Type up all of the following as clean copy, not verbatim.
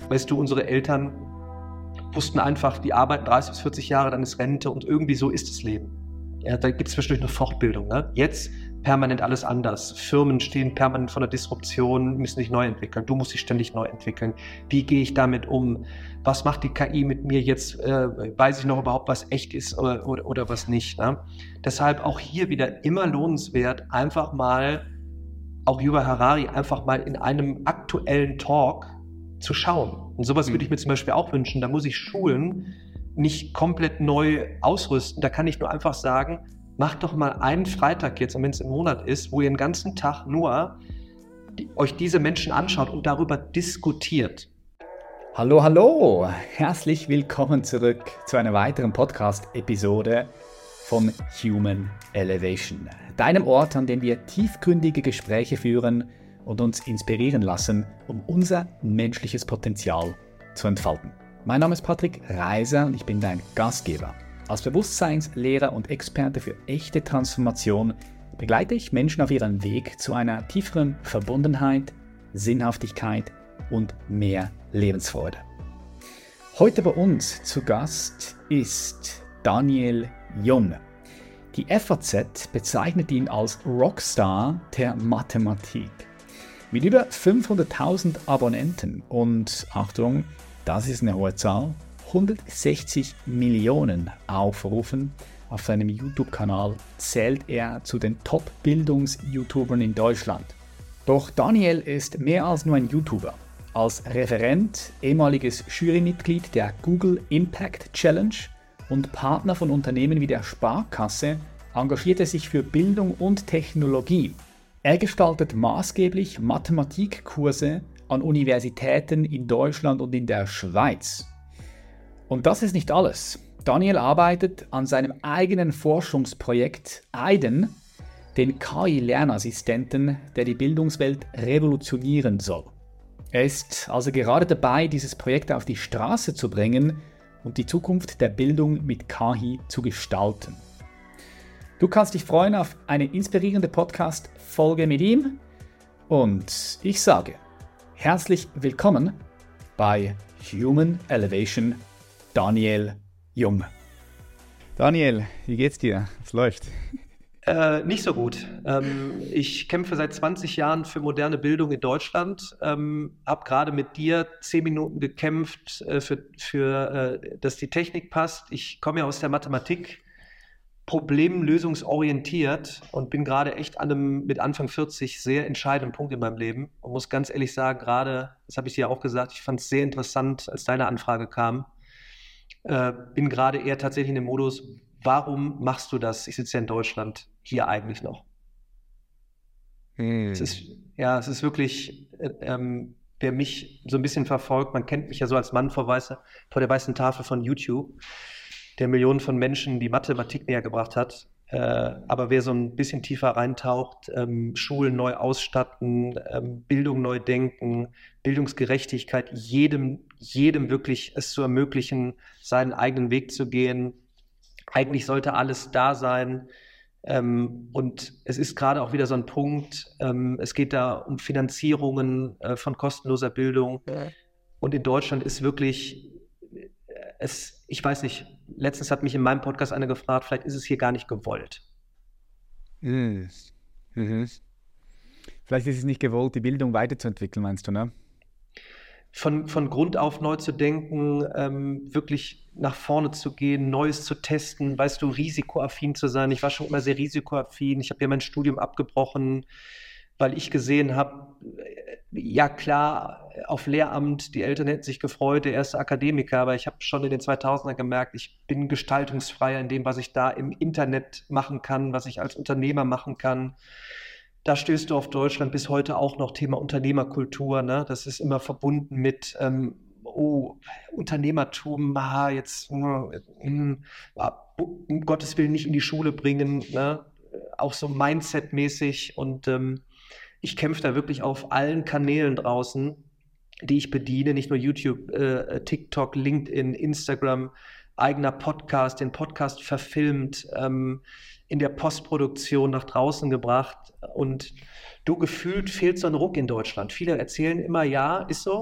Weißt du, unsere Eltern wussten einfach, die arbeiten 30 bis 40 Jahre, dann ist Rente und irgendwie so ist das Leben. Ja, da gibt es zwischendurch eine Fortbildung. Ne? Jetzt permanent alles anders. Firmen stehen permanent vor der Disruption, müssen sich neu entwickeln. Du musst dich ständig neu entwickeln. Wie gehe ich damit um? Was macht die KI mit mir jetzt? Weiß ich noch überhaupt, was echt ist oder was nicht? Ne? Deshalb auch hier wieder immer lohnenswert, einfach mal, auch Yuval Harari, einfach mal in einem aktuellen Talk zu schauen. Und sowas würde ich mir zum Beispiel auch wünschen. Da muss ich Schulen nicht komplett neu ausrüsten. Da kann ich nur einfach sagen, macht doch mal einen Freitag jetzt, wenn es im Monat ist, wo ihr den ganzen Tag nur euch diese Menschen anschaut und darüber diskutiert. Hallo, hallo! Herzlich willkommen zurück zu einer weiteren Podcast-Episode von Human Elevation. Deinem Ort, an dem wir tiefgründige Gespräche führen und uns inspirieren lassen, um unser menschliches Potenzial zu entfalten. Mein Name ist Patrick Reiser und ich bin dein Gastgeber. Als Bewusstseinslehrer und Experte für echte Transformation begleite ich Menschen auf ihrem Weg zu einer tieferen Verbundenheit, Sinnhaftigkeit und mehr Lebensfreude. Heute bei uns zu Gast ist Daniel Jung. Die FAZ bezeichnet ihn als Rockstar der Mathematik. Mit über 500.000 Abonnenten und, Achtung, das ist eine hohe Zahl, 160 Millionen Aufrufen auf seinem YouTube-Kanal zählt er zu den Top-Bildungs-YouTubern in Deutschland. Doch Daniel ist mehr als nur ein YouTuber. Als Referent, ehemaliges Jurymitglied der Google Impact Challenge und Partner von Unternehmen wie der Sparkasse engagiert er sich für Bildung und Technologie. Er gestaltet maßgeblich Mathematikkurse an Universitäten in Deutschland und in der Schweiz. Und das ist nicht alles. Daniel arbeitet an seinem eigenen Forschungsprojekt Aiden, den KI-Lernassistenten, der die Bildungswelt revolutionieren soll. Er ist also gerade dabei, dieses Projekt auf die Straße zu bringen und die Zukunft der Bildung mit KI zu gestalten. Du kannst dich freuen auf eine inspirierende Podcast-Folge mit ihm und ich sage, herzlich willkommen bei Human Elevation, Daniel Jung. Daniel, wie geht's dir? Was läuft? Nicht so gut. Ich kämpfe seit 20 Jahren für moderne Bildung in Deutschland. Habe gerade mit dir 10 Minuten gekämpft, dass die Technik passt. Ich komme ja aus der Mathematik, problemlösungsorientiert und bin gerade echt an einem mit Anfang 40 sehr entscheidenden Punkt in meinem Leben und muss ganz ehrlich sagen, gerade, das habe ich dir auch gesagt, ich fand es sehr interessant, als deine Anfrage kam. Bin gerade eher tatsächlich in dem Modus, warum machst du das? Ich sitze ja in Deutschland, hier eigentlich noch. Es ist wirklich, wer mich so ein bisschen verfolgt, man kennt mich ja so als Mann vor der weißen Tafel von YouTube, der Millionen von Menschen die Mathematik näher gebracht hat. Aber wer so ein bisschen tiefer reintaucht, Schulen neu ausstatten, Bildung neu denken, Bildungsgerechtigkeit, jedem wirklich es zu ermöglichen, seinen eigenen Weg zu gehen. Eigentlich sollte alles da sein. Und es ist gerade auch wieder so ein Punkt, es geht da um Finanzierungen von kostenloser Bildung. Und in Deutschland ist wirklich, ich weiß nicht, letztens hat mich in meinem Podcast einer gefragt, vielleicht ist es hier gar nicht gewollt. Mhm. Vielleicht ist es nicht gewollt, die Bildung weiterzuentwickeln, meinst du, ne? Von Grund auf neu zu denken, wirklich nach vorne zu gehen, Neues zu testen, weißt du, risikoaffin zu sein. Ich war schon immer sehr risikoaffin. Ich habe ja mein Studium abgebrochen, weil ich gesehen habe, ja klar, auf Lehramt, die Eltern hätten sich gefreut, der erste Akademiker, aber ich habe schon in den 2000ern gemerkt, ich bin gestaltungsfreier in dem, was ich da im Internet machen kann, was ich als Unternehmer machen kann. Da stößt du auf Deutschland bis heute auch noch Thema Unternehmerkultur, ne? Das ist immer verbunden mit Unternehmertum, um Gottes Willen nicht in die Schule bringen, ne? Auch so Mindset-mäßig und ich kämpfe da wirklich auf allen Kanälen draußen, die ich bediene, nicht nur YouTube, TikTok, LinkedIn, Instagram, eigener Podcast, den Podcast verfilmt, in der Postproduktion nach draußen gebracht und gefühlt fehlt so ein Ruck in Deutschland. Viele erzählen immer, ja, ist so,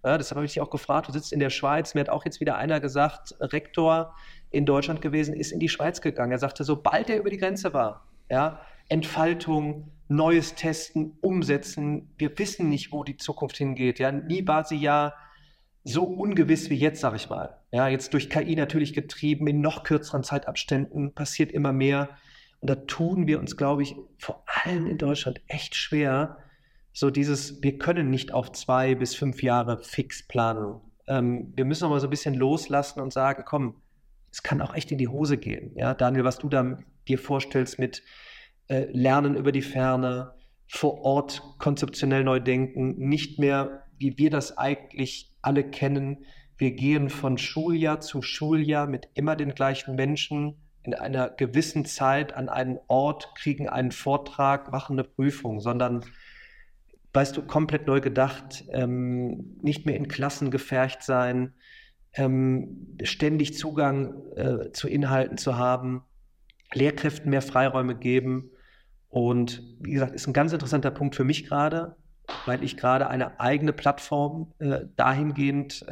Ja, deshalb habe ich dich auch gefragt, du sitzt in der Schweiz, mir hat auch jetzt wieder einer gesagt, Rektor in Deutschland gewesen, ist in die Schweiz gegangen. Er sagte, sobald er über die Grenze war, ja, Entfaltung, Neues testen, umsetzen, wir wissen nicht, wo die Zukunft hingeht. Ja, nie war sie ja so ungewiss wie jetzt, sage ich mal. Ja, jetzt durch KI natürlich getrieben, in noch kürzeren Zeitabständen passiert immer mehr. Und da tun wir uns, glaube ich, vor allem in Deutschland echt schwer, so dieses, wir können nicht auf 2 bis 5 Jahre fix planen. Wir müssen aber so ein bisschen loslassen und sagen, komm, es kann auch echt in die Hose gehen. Ja, Daniel, was du da dir vorstellst mit Lernen über die Ferne, vor Ort konzeptionell neu denken, nicht mehr, wie wir das eigentlich alle kennen. Wir gehen von Schuljahr zu Schuljahr mit immer den gleichen Menschen in einer gewissen Zeit an einen Ort, kriegen einen Vortrag, machen eine Prüfung, sondern, weißt du, komplett neu gedacht, nicht mehr in Klassen gefercht sein, ständig Zugang zu Inhalten zu haben, Lehrkräften mehr Freiräume geben. Und wie gesagt, ist ein ganz interessanter Punkt für mich gerade, weil ich gerade eine eigene Plattform dahingehend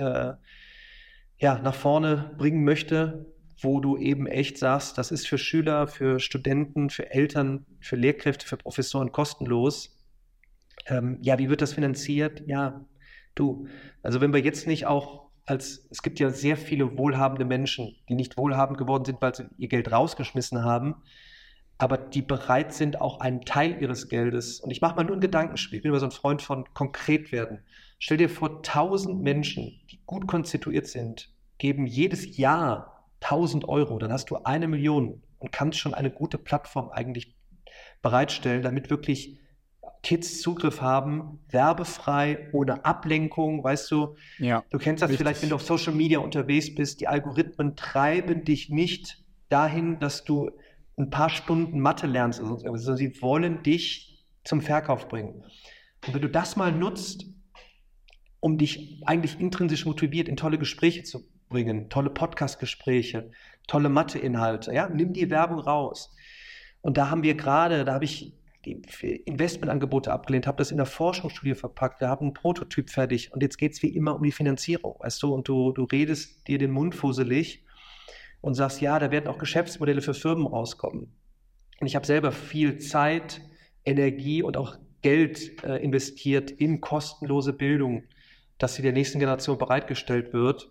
nach vorne bringen möchte, wo du eben echt sagst, das ist für Schüler, für Studenten, für Eltern, für Lehrkräfte, für Professoren kostenlos. Wie wird das finanziert? Ja, also wenn wir jetzt nicht auch es gibt ja sehr viele wohlhabende Menschen, die nicht wohlhabend geworden sind, weil sie ihr Geld rausgeschmissen haben, aber die bereit sind, auch einen Teil ihres Geldes, und ich mache mal nur ein Gedankenspiel, ich bin immer so ein Freund von konkret werden. Stell dir vor, 1000 Menschen, die gut konstituiert sind, geben jedes Jahr 1000 Euro, dann hast du 1 Million und kannst schon eine gute Plattform eigentlich bereitstellen, damit wirklich Kids Zugriff haben, werbefrei, ohne Ablenkung, weißt du. Ja, du kennst das richtig. Vielleicht, wenn du auf Social Media unterwegs bist, die Algorithmen treiben dich nicht dahin, dass du ein paar Stunden Mathe lernst, sondern sie wollen dich zum Verkauf bringen. Und wenn du das mal nutzt, um dich eigentlich intrinsisch motiviert in tolle Gespräche zu bringen, tolle Podcast-Gespräche, tolle Mathe-Inhalte, ja, nimm die Werbung raus. Und da habe ich die Investmentangebote abgelehnt, habe das in der Forschungsstudie verpackt, wir haben einen Prototyp fertig und jetzt geht es wie immer um die Finanzierung, weißt du, und du redest dir den Mund fusselig und sagst, ja, da werden auch Geschäftsmodelle für Firmen rauskommen. Und ich habe selber viel Zeit, Energie und auch Geld investiert in kostenlose Bildung, dass sie der nächsten Generation bereitgestellt wird,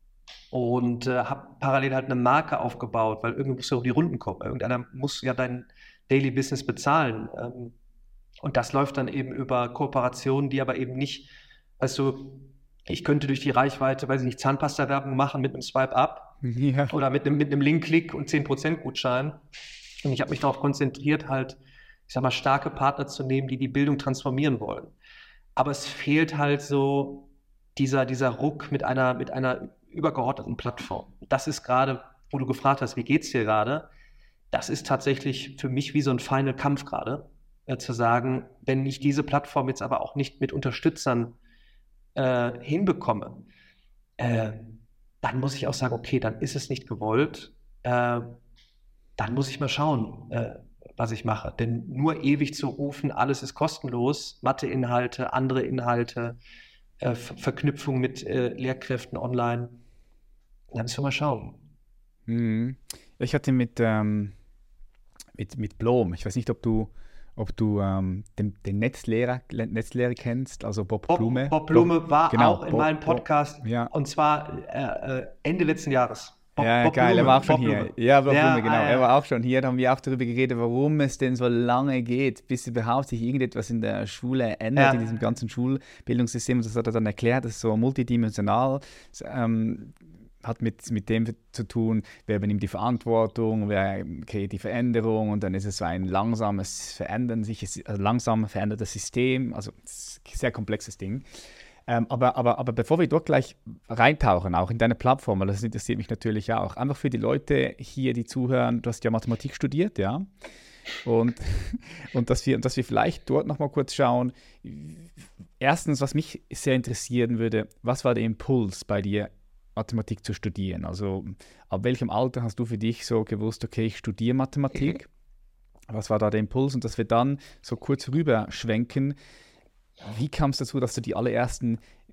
und habe parallel halt eine Marke aufgebaut, weil irgendwie muss ja auf die Runden kommen. Irgendeiner muss ja dein Daily Business bezahlen. Und das läuft dann eben über Kooperationen, die aber eben nicht, weißt du, ich könnte durch die Reichweite, weiß ich nicht, Zahnpasta-Werbung machen mit einem Swipe-Up oder mit einem Link-Klick und 10% Gutschein. Und ich habe mich darauf konzentriert, halt, ich sag mal, starke Partner zu nehmen, die die Bildung transformieren wollen. Aber es fehlt halt so dieser Ruck mit einer übergeordneten Plattform. Das ist gerade, wo du gefragt hast, wie geht's dir gerade? Das ist tatsächlich für mich wie so ein Final-Kampf gerade, zu sagen, wenn ich diese Plattform jetzt aber auch nicht mit Unterstützern hinbekomme, dann muss ich auch sagen, okay, dann ist es nicht gewollt, dann muss ich mal schauen, was ich mache. Denn nur ewig zu rufen, alles ist kostenlos, Mathe-Inhalte, andere Inhalte, Verknüpfung mit Lehrkräften online, dann müssen wir mal schauen. Ich hatte mit Blom, ich weiß nicht, ob du den Netzlehrer kennst, also Bob Blume. Bob Blume war genau, auch in meinem Podcast, und zwar Ende letzten Jahres. Bob geil, Blume, er war auch schon hier. Ja, Bob Blume, genau, er war auch schon hier. Da haben wir auch darüber geredet, warum es denn so lange geht, bis überhaupt sich irgendetwas in der Schule ändert, in diesem ganzen Schulbildungssystem. Das hat er dann erklärt, das ist so multidimensional, hat mit dem zu tun, wer übernimmt die Verantwortung, wer kreiert die Veränderung, und dann ist es so ein langsam verändertes System, also ein sehr komplexes Ding. Aber bevor wir dort gleich reintauchen, auch in deine Plattform, weil das interessiert mich natürlich auch, einfach für die Leute hier, die zuhören, du hast ja Mathematik studiert, ja, und dass wir vielleicht dort nochmal kurz schauen. Erstens, was mich sehr interessieren würde, was war der Impuls bei dir, Mathematik zu studieren? Also ab welchem Alter hast du für dich so gewusst, okay, ich studiere Mathematik? Was war da der Impuls? Und dass wir dann so kurz rüber schwenken, wie kam es dazu, dass du die allerersten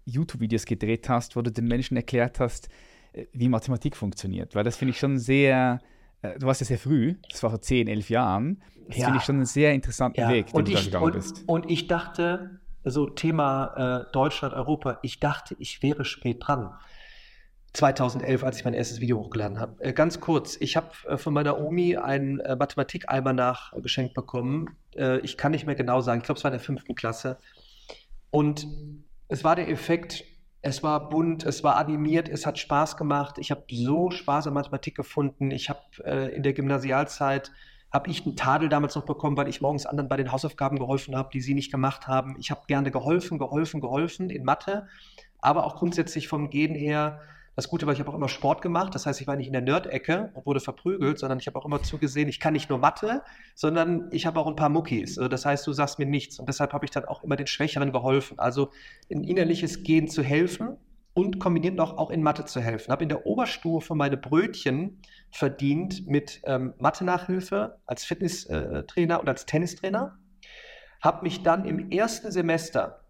YouTube-Videos gedreht hast, wo du den Menschen erklärt hast, wie Mathematik funktioniert. Weil das finde ich schon sehr, du warst ja sehr früh, das war vor 10, 11 Jahren, das finde ich schon einen sehr interessanten Weg, den du da gegangen bist. Und ich dachte, so Thema Deutschland, Europa, ich dachte, ich wäre spät dran. 2011, als ich mein erstes Video hochgeladen habe. Ganz kurz, ich habe von meiner Omi einen Mathematik-Almanach geschenkt bekommen. Ich kann nicht mehr genau sagen, ich glaube, es war in der 5. Klasse. Und es war der Effekt, es war bunt, es war animiert, es hat Spaß gemacht. Ich habe so Spaß an Mathematik gefunden. Ich habe in der Gymnasialzeit, habe ich einen Tadel damals noch bekommen, weil ich morgens anderen bei den Hausaufgaben geholfen habe, die sie nicht gemacht haben. Ich habe gerne geholfen in Mathe, aber auch grundsätzlich vom Gehen her. Das Gute war, ich habe auch immer Sport gemacht. Das heißt, ich war nicht in der Nerd-Ecke und wurde verprügelt, sondern ich habe auch immer zugesehen, ich kann nicht nur Mathe, sondern ich habe auch ein paar Muckis. Also das heißt, du sagst mir nichts. Und deshalb habe ich dann auch immer den Schwächeren geholfen. Also ein innerliches Gehen zu helfen und kombiniert auch in Mathe zu helfen. Habe in der Oberstufe meine Brötchen verdient mit Mathe-Nachhilfe als Fitnesstrainer und als Tennistrainer. Habe mich dann im ersten Semester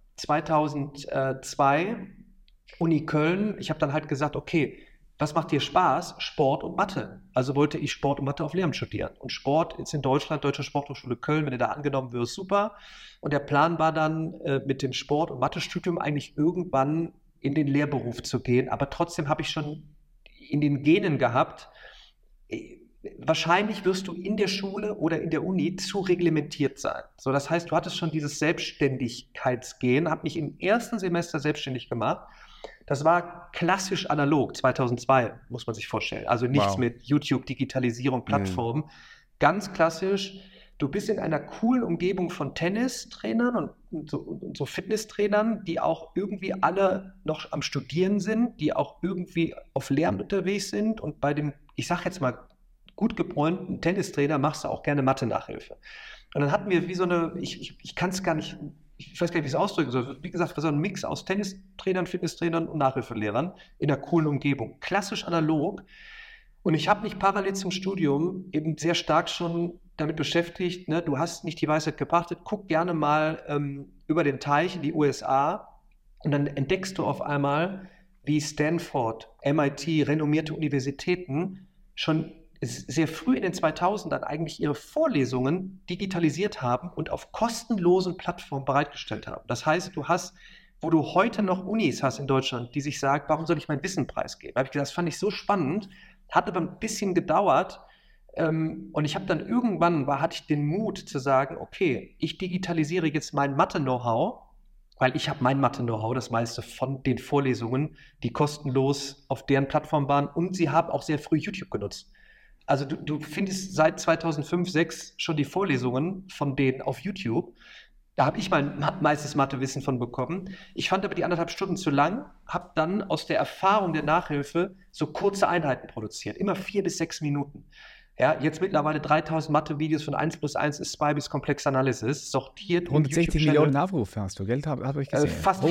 2002 Uni Köln, ich habe dann halt gesagt, okay, was macht dir Spaß? Sport und Mathe. Also wollte ich Sport und Mathe auf Lehramt studieren. Und Sport ist in Deutschland, Deutsche Sporthochschule Köln, wenn du da angenommen wirst, super. Und der Plan war dann, mit dem Sport- und Mathe-Studium eigentlich irgendwann in den Lehrberuf zu gehen. Aber trotzdem habe ich schon in den Genen gehabt, wahrscheinlich wirst du in der Schule oder in der Uni zu reglementiert sein. So, das heißt, du hattest schon dieses Selbstständigkeitsgehen, habe mich im ersten Semester selbstständig gemacht. Das war klassisch analog, 2002, muss man sich vorstellen. Also nichts mit YouTube, Digitalisierung, Plattformen. Ganz klassisch. Du bist in einer coolen Umgebung von Tennistrainern und so Fitnesstrainern, die auch irgendwie alle noch am Studieren sind, die auch irgendwie auf Lehramt unterwegs sind. Und bei dem, ich sag jetzt mal, gut gebräunten Tennistrainer machst du auch gerne Mathe-Nachhilfe. Und dann hatten wir wie so eine, ich kann es gar nicht, ich weiß gar nicht, wie ich es ausdrücken soll. Wie gesagt, so ein Mix aus Tennistrainern, Fitnesstrainern und Nachhilfelehrern in einer coolen Umgebung. Klassisch analog. Und ich habe mich parallel zum Studium eben sehr stark schon damit beschäftigt, ne? Du hast nicht die Weisheit gepachtet, guck gerne mal über den Teich in die USA und dann entdeckst du auf einmal, wie Stanford, MIT, renommierte Universitäten schon sehr früh in den 2000ern eigentlich ihre Vorlesungen digitalisiert haben und auf kostenlosen Plattformen bereitgestellt haben. Das heißt, du hast, wo du heute noch Unis hast in Deutschland, die sich sagen, warum soll ich mein Wissen preisgeben? Da habe ich gedacht, das fand ich so spannend, hat aber ein bisschen gedauert und ich habe dann irgendwann, hatte ich den Mut zu sagen, okay, ich digitalisiere jetzt mein Mathe-Know-how, weil ich habe mein Mathe-Know-how, das meiste von den Vorlesungen, die kostenlos auf deren Plattform waren und sie haben auch sehr früh YouTube genutzt. Also du findest seit 2005, 2006 schon die Vorlesungen von denen auf YouTube. Da habe ich mein meistes Mathewissen von bekommen. Ich fand aber die 1,5 Stunden zu lang, habe dann aus der Erfahrung der Nachhilfe so kurze Einheiten produziert, immer 4 bis 6 Minuten. Ja, jetzt mittlerweile 3000 Mathe-Videos von 1 plus 1 ist 2 bis Komplex Analysis, sortiert. 160 Millionen Aufrufe hast du, Geld habe ich gesehen. Fast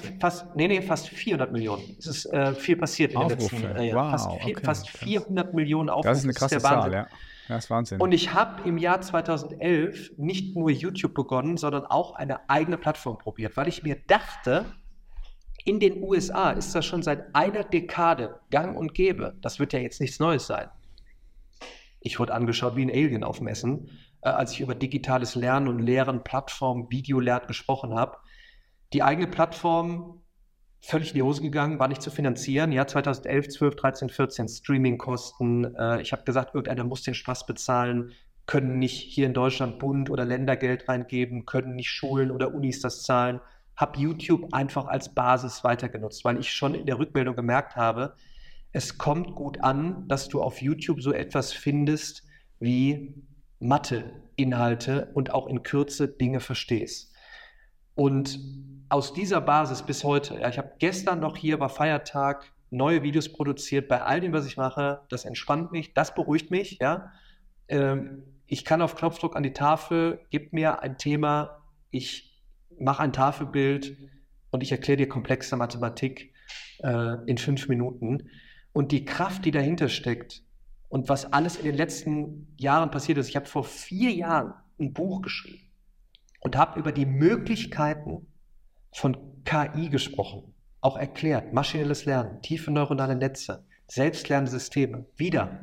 400 Millionen. Es ist viel passiert in den letzten Jahren. Fast 400 Millionen Aufrufe. Das ist eine krasse Zahl, ja. Das ist Wahnsinn. Und ich habe im Jahr 2011 nicht nur YouTube begonnen, sondern auch eine eigene Plattform probiert, weil ich mir dachte, in den USA ist das schon seit einer Dekade gang und gäbe. Das wird ja jetzt nichts Neues sein. Ich wurde angeschaut wie ein Alien auf Messen, als ich über digitales Lernen und Lehren, Plattformen, Videolernen gesprochen habe. Die eigene Plattform völlig in die Hose gegangen, war nicht zu finanzieren. Ja, 2011, 12, 13, 14 Streamingkosten. Ich habe gesagt, irgendeiner muss den Spaß bezahlen, können nicht hier in Deutschland Bund oder Länder Geld reingeben, können nicht Schulen oder Unis das zahlen. Habe YouTube einfach als Basis weitergenutzt, weil ich schon in der Rückmeldung gemerkt habe, es kommt gut an, dass du auf YouTube so etwas findest wie Mathe-Inhalte und auch in Kürze Dinge verstehst. Und aus dieser Basis bis heute, ja, ich habe gestern noch hier, war Feiertag, neue Videos produziert, bei all dem, was ich mache, das entspannt mich, das beruhigt mich, ja. Ich kann auf Knopfdruck an die Tafel, gib mir ein Thema, ich mache ein Tafelbild und ich erkläre dir komplexe Mathematik in 5 Minuten. Und die Kraft, die dahinter steckt und was alles in den letzten Jahren passiert ist. Ich habe vor 4 Jahren ein Buch geschrieben und habe über die Möglichkeiten von KI gesprochen. auch erklärt. Maschinelles Lernen, tiefe neuronale Netze, selbstlernende Systeme. Wieder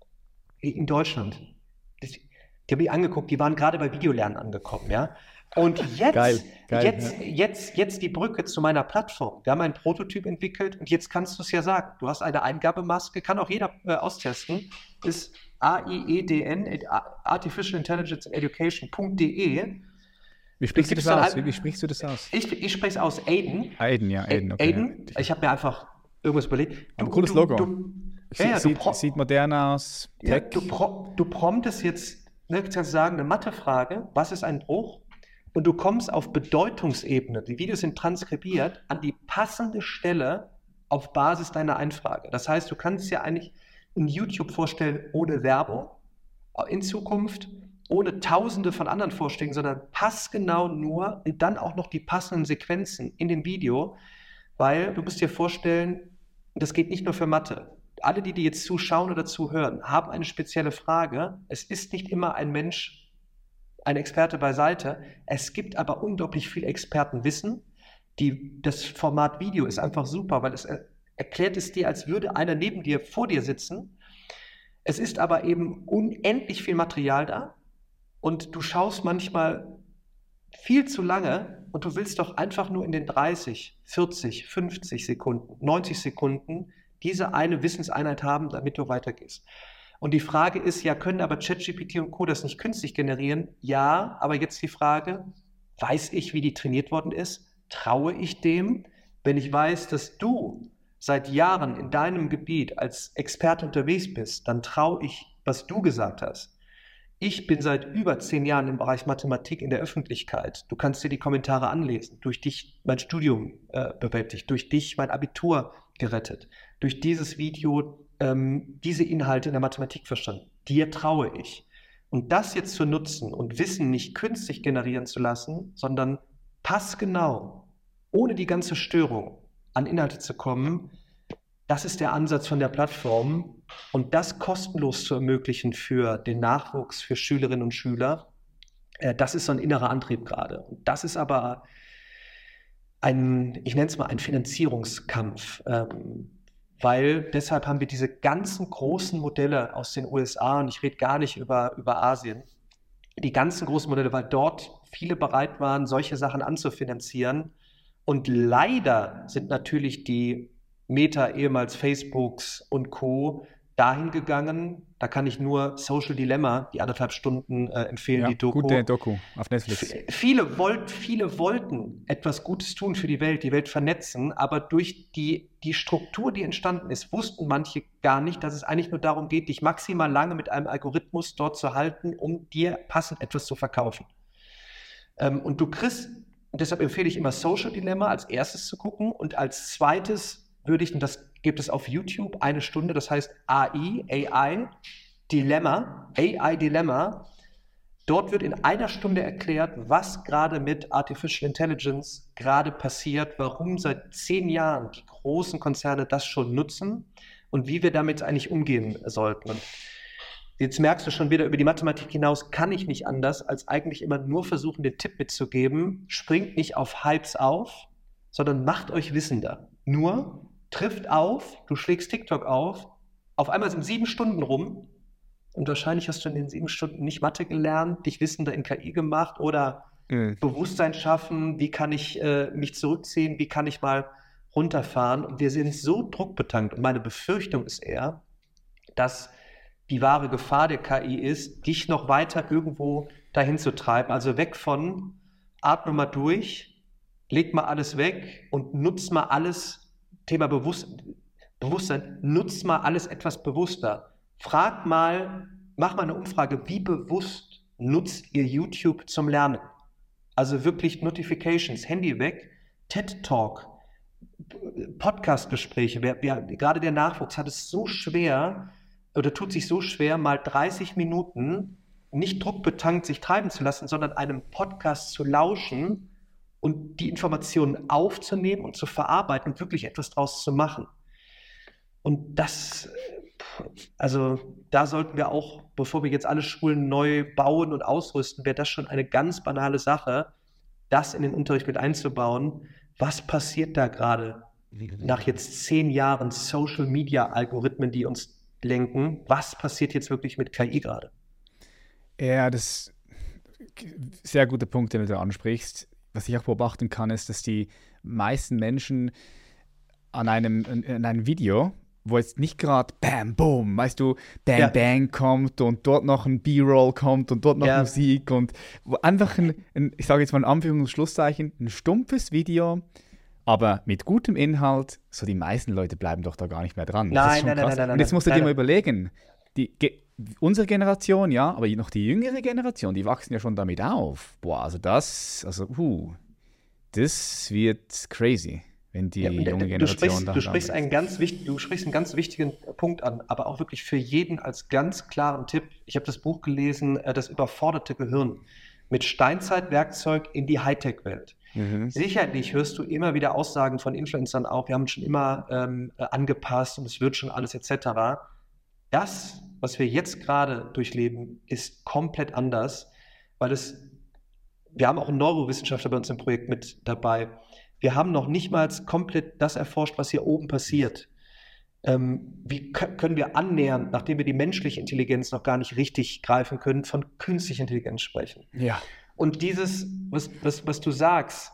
in Deutschland. Die habe ich angeguckt, die waren gerade bei Videolernen angekommen, ja. Und Geil, jetzt die Brücke zu meiner Plattform. Wir haben einen Prototyp entwickelt und jetzt kannst du es ja sagen. Du hast eine Eingabemaske, kann auch jeder austesten, ist AIEDN, Artificial Intelligence in Education.de. Wie sprichst du das aus? Wie sprichst du das aus? Ich spreche es aus, Aiden. Aiden, ja, Aiden, okay. Aiden, ich habe mir einfach irgendwas überlegt. Ein cooles Logo. Sieht modern aus. Ja, du promptest jetzt, ne, kannst du sagen, eine Mathefrage, was ist ein Bruch? Und du kommst auf Bedeutungsebene, die Videos sind transkribiert, an die passende Stelle auf Basis deiner Einfrage. Das heißt, du kannst dir eigentlich ein YouTube vorstellen ohne Werbung, in Zukunft ohne Tausende von anderen Vorschlägen, sondern passgenau nur und dann auch noch die passenden Sequenzen in dem Video, weil du musst dir vorstellen, das geht nicht nur für Mathe. Alle, die jetzt zuschauen oder zuhören, haben eine spezielle Frage. Es ist nicht immer ein Mensch, ein Experte beiseite. Es gibt aber unglaublich viel Expertenwissen. Das Format Video ist einfach super, weil es erklärt es dir, als würde einer neben dir, vor dir sitzen. Es ist aber eben unendlich viel Material da und du schaust manchmal viel zu lange und du willst doch einfach nur in den 30, 40, 50 Sekunden, 90 Sekunden diese eine Wissenseinheit haben, damit du weitergehst. Und die Frage ist, ja, können aber ChatGPT und Co. das nicht künstlich generieren? Ja, aber jetzt die Frage, weiß ich, wie die trainiert worden ist? Traue ich dem? Wenn ich weiß, dass du seit Jahren in deinem Gebiet als Experte unterwegs bist, dann traue ich, was du gesagt hast. Ich bin seit über 10 Jahren im Bereich Mathematik in der Öffentlichkeit. Du kannst dir die Kommentare anlesen. Durch dich mein Studium bewältigt, durch dich mein Abitur gerettet, durch dieses Video diese Inhalte in der Mathematik verstanden. Dir traue ich. Und das jetzt zu nutzen und Wissen nicht künstlich generieren zu lassen, sondern passgenau, ohne die ganze Störung an Inhalte zu kommen, das ist der Ansatz von der Plattform. Und das kostenlos zu ermöglichen für den Nachwuchs, für Schülerinnen und Schüler, das ist so ein innerer Antrieb gerade. Und das ist aber ich nenne es mal ein Finanzierungskampf. Weil deshalb haben wir diese ganzen großen Modelle aus den USA, und ich rede gar nicht über Asien, die ganzen großen Modelle, weil dort viele bereit waren, solche Sachen anzufinanzieren. Und leider sind natürlich die Meta, ehemals Facebooks und Co. dahin gegangen. Da kann ich nur Social Dilemma, die 1,5 Stunden empfehlen, ja, die Doku. Gute Doku auf Netflix. Viele wollten etwas Gutes tun für die Welt vernetzen, aber durch die Struktur, die entstanden ist, wussten manche gar nicht, dass es eigentlich nur darum geht, dich maximal lange mit einem Algorithmus dort zu halten, um dir passend etwas zu verkaufen. Und deshalb empfehle ich immer Social Dilemma als erstes zu gucken und als zweites und das gibt es auf YouTube, 1 Stunde, das heißt AI Dilemma. Dort wird in 1 Stunde erklärt, was gerade mit Artificial Intelligence gerade passiert, warum seit 10 Jahren die großen Konzerne das schon nutzen und wie wir damit eigentlich umgehen sollten. Und jetzt merkst du schon wieder, über die Mathematik hinaus kann ich nicht anders, als eigentlich immer nur versuchen, den Tipp mitzugeben, springt nicht auf Hypes auf, sondern macht euch wissender. Nur trifft auf, du schlägst TikTok auf einmal sind 7 Stunden rum und wahrscheinlich hast du in den 7 Stunden nicht Mathe gelernt, dich wissender in KI gemacht oder Bewusstsein schaffen, wie kann ich mich zurückziehen, wie kann ich mal runterfahren. Und wir sind so druckbetankt und meine Befürchtung ist eher, dass die wahre Gefahr der KI ist, dich noch weiter irgendwo dahin zu treiben. Also weg von, atme mal durch, leg mal alles weg und nutz mal alles, Thema Bewusstsein, nutzt mal alles etwas bewusster. Mach mal eine Umfrage, wie bewusst nutzt ihr YouTube zum Lernen? Also wirklich Notifications, Handy weg, TED Talk, Podcast-Gespräche. Gerade der Nachwuchs hat es so schwer oder tut sich so schwer, mal 30 Minuten nicht druckbetankt sich treiben zu lassen, sondern einem Podcast zu lauschen und die Informationen aufzunehmen und zu verarbeiten und wirklich etwas draus zu machen. Und da sollten wir auch, bevor wir jetzt alle Schulen neu bauen und ausrüsten, wäre das schon eine ganz banale Sache, das in den Unterricht mit einzubauen. Was passiert da gerade nach jetzt 10 Jahren Social-Media-Algorithmen, die uns lenken, was passiert jetzt wirklich mit KI gerade? Ja, das ist sehr guter Punkt, den du da ansprichst. Was ich auch beobachten kann, ist, dass die meisten Menschen in einem Video, wo jetzt nicht gerade Bam, Boom, weißt du, Bang, Bang kommt und dort noch ein B-Roll kommt und dort noch Musik und wo einfach ich sage jetzt mal in Anführungs- und Schlusszeichen, ein stumpfes Video, aber mit gutem Inhalt, so die meisten Leute bleiben doch da gar nicht mehr dran. Das ist schon krass. Und jetzt musst du dir mal überlegen, unsere Generation, ja, aber noch die jüngere Generation, die wachsen ja schon damit auf. Boah, also das wird crazy, wenn die junge Generation du sprichst einen ganz wichtigen Punkt an, aber auch wirklich für jeden als ganz klaren Tipp. Ich habe das Buch gelesen, Das überforderte Gehirn, mit Steinzeitwerkzeug in die Hightech-Welt. Sicherlich hörst du immer wieder Aussagen von Influencern auch, wir haben schon immer angepasst und es wird schon alles etc. Das, was wir jetzt gerade durchleben, ist komplett anders, weil wir haben auch einen Neurowissenschaftler bei uns im Projekt mit dabei. Wir haben noch nicht mal komplett das erforscht, was hier oben passiert. Wie können wir annähernd, nachdem wir die menschliche Intelligenz noch gar nicht richtig greifen können, von künstlicher Intelligenz sprechen? Ja. Und dieses, was du sagst,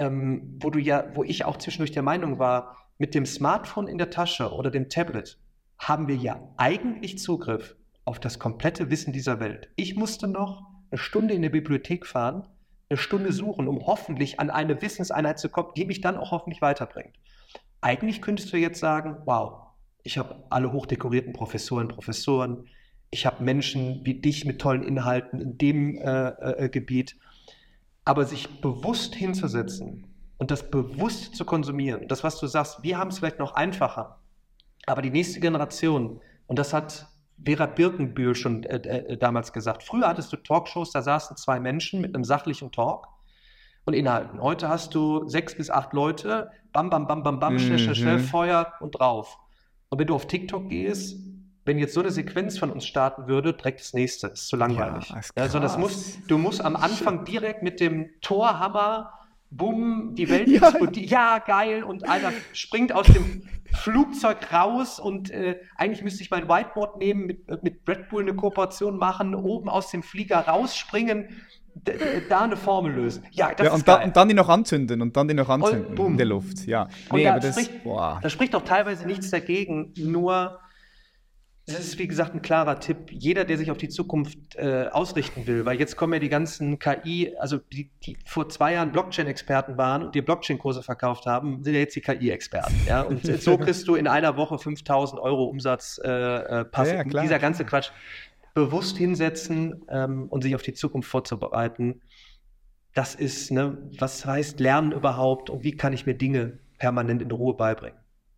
wo ich auch zwischendurch der Meinung war, mit dem Smartphone in der Tasche oder dem Tablet haben wir ja eigentlich Zugriff auf das komplette Wissen dieser Welt. Ich musste noch eine Stunde in der Bibliothek fahren, eine Stunde suchen, um hoffentlich an eine Wissenseinheit zu kommen, die mich dann auch hoffentlich weiterbringt. Eigentlich könntest du jetzt sagen, wow, ich habe alle hochdekorierten Professoren, ich habe Menschen wie dich mit tollen Inhalten in dem Gebiet, aber sich bewusst hinzusetzen und das bewusst zu konsumieren, das, was du sagst, wir haben es vielleicht noch einfacher, aber die nächste Generation, und das hat Vera Birkenbühl schon damals gesagt, früher hattest du Talkshows, da saßen 2 Menschen mit einem sachlichen Talk und Inhalten. Heute hast du 6 bis 8 Leute, bam, bam, bam, bam, bam, schnell, Feuer und drauf. Und wenn du auf TikTok gehst, wenn jetzt so eine Sequenz von uns starten würde, direkt das nächste, ist zu langweilig. Ja, ist also du musst am Anfang direkt mit dem Torhammer, bumm, die Welt explodiert, ja, geil, und einer springt aus dem Flugzeug raus und eigentlich müsste ich mein Whiteboard nehmen, mit Red Bull eine Kooperation machen, oben aus dem Flieger rausspringen, da eine Formel lösen. Ja, das ist geil. Und dann die noch anzünden in der Luft. Ja. Nee, aber da spricht doch teilweise nichts dagegen, nur das ist, wie gesagt, ein klarer Tipp. Jeder, der sich auf die Zukunft ausrichten will, weil jetzt kommen ja die ganzen KI, also die vor 2 Jahren Blockchain-Experten waren und die Blockchain-Kurse verkauft haben, sind ja jetzt die KI-Experten. Ja? Und so kriegst du in einer Woche 5.000 € Umsatz passen. Ja, dieser ganze Quatsch. Bewusst hinsetzen und sich auf die Zukunft vorzubereiten. Das ist, was heißt Lernen überhaupt und wie kann ich mir Dinge permanent in Ruhe beibringen?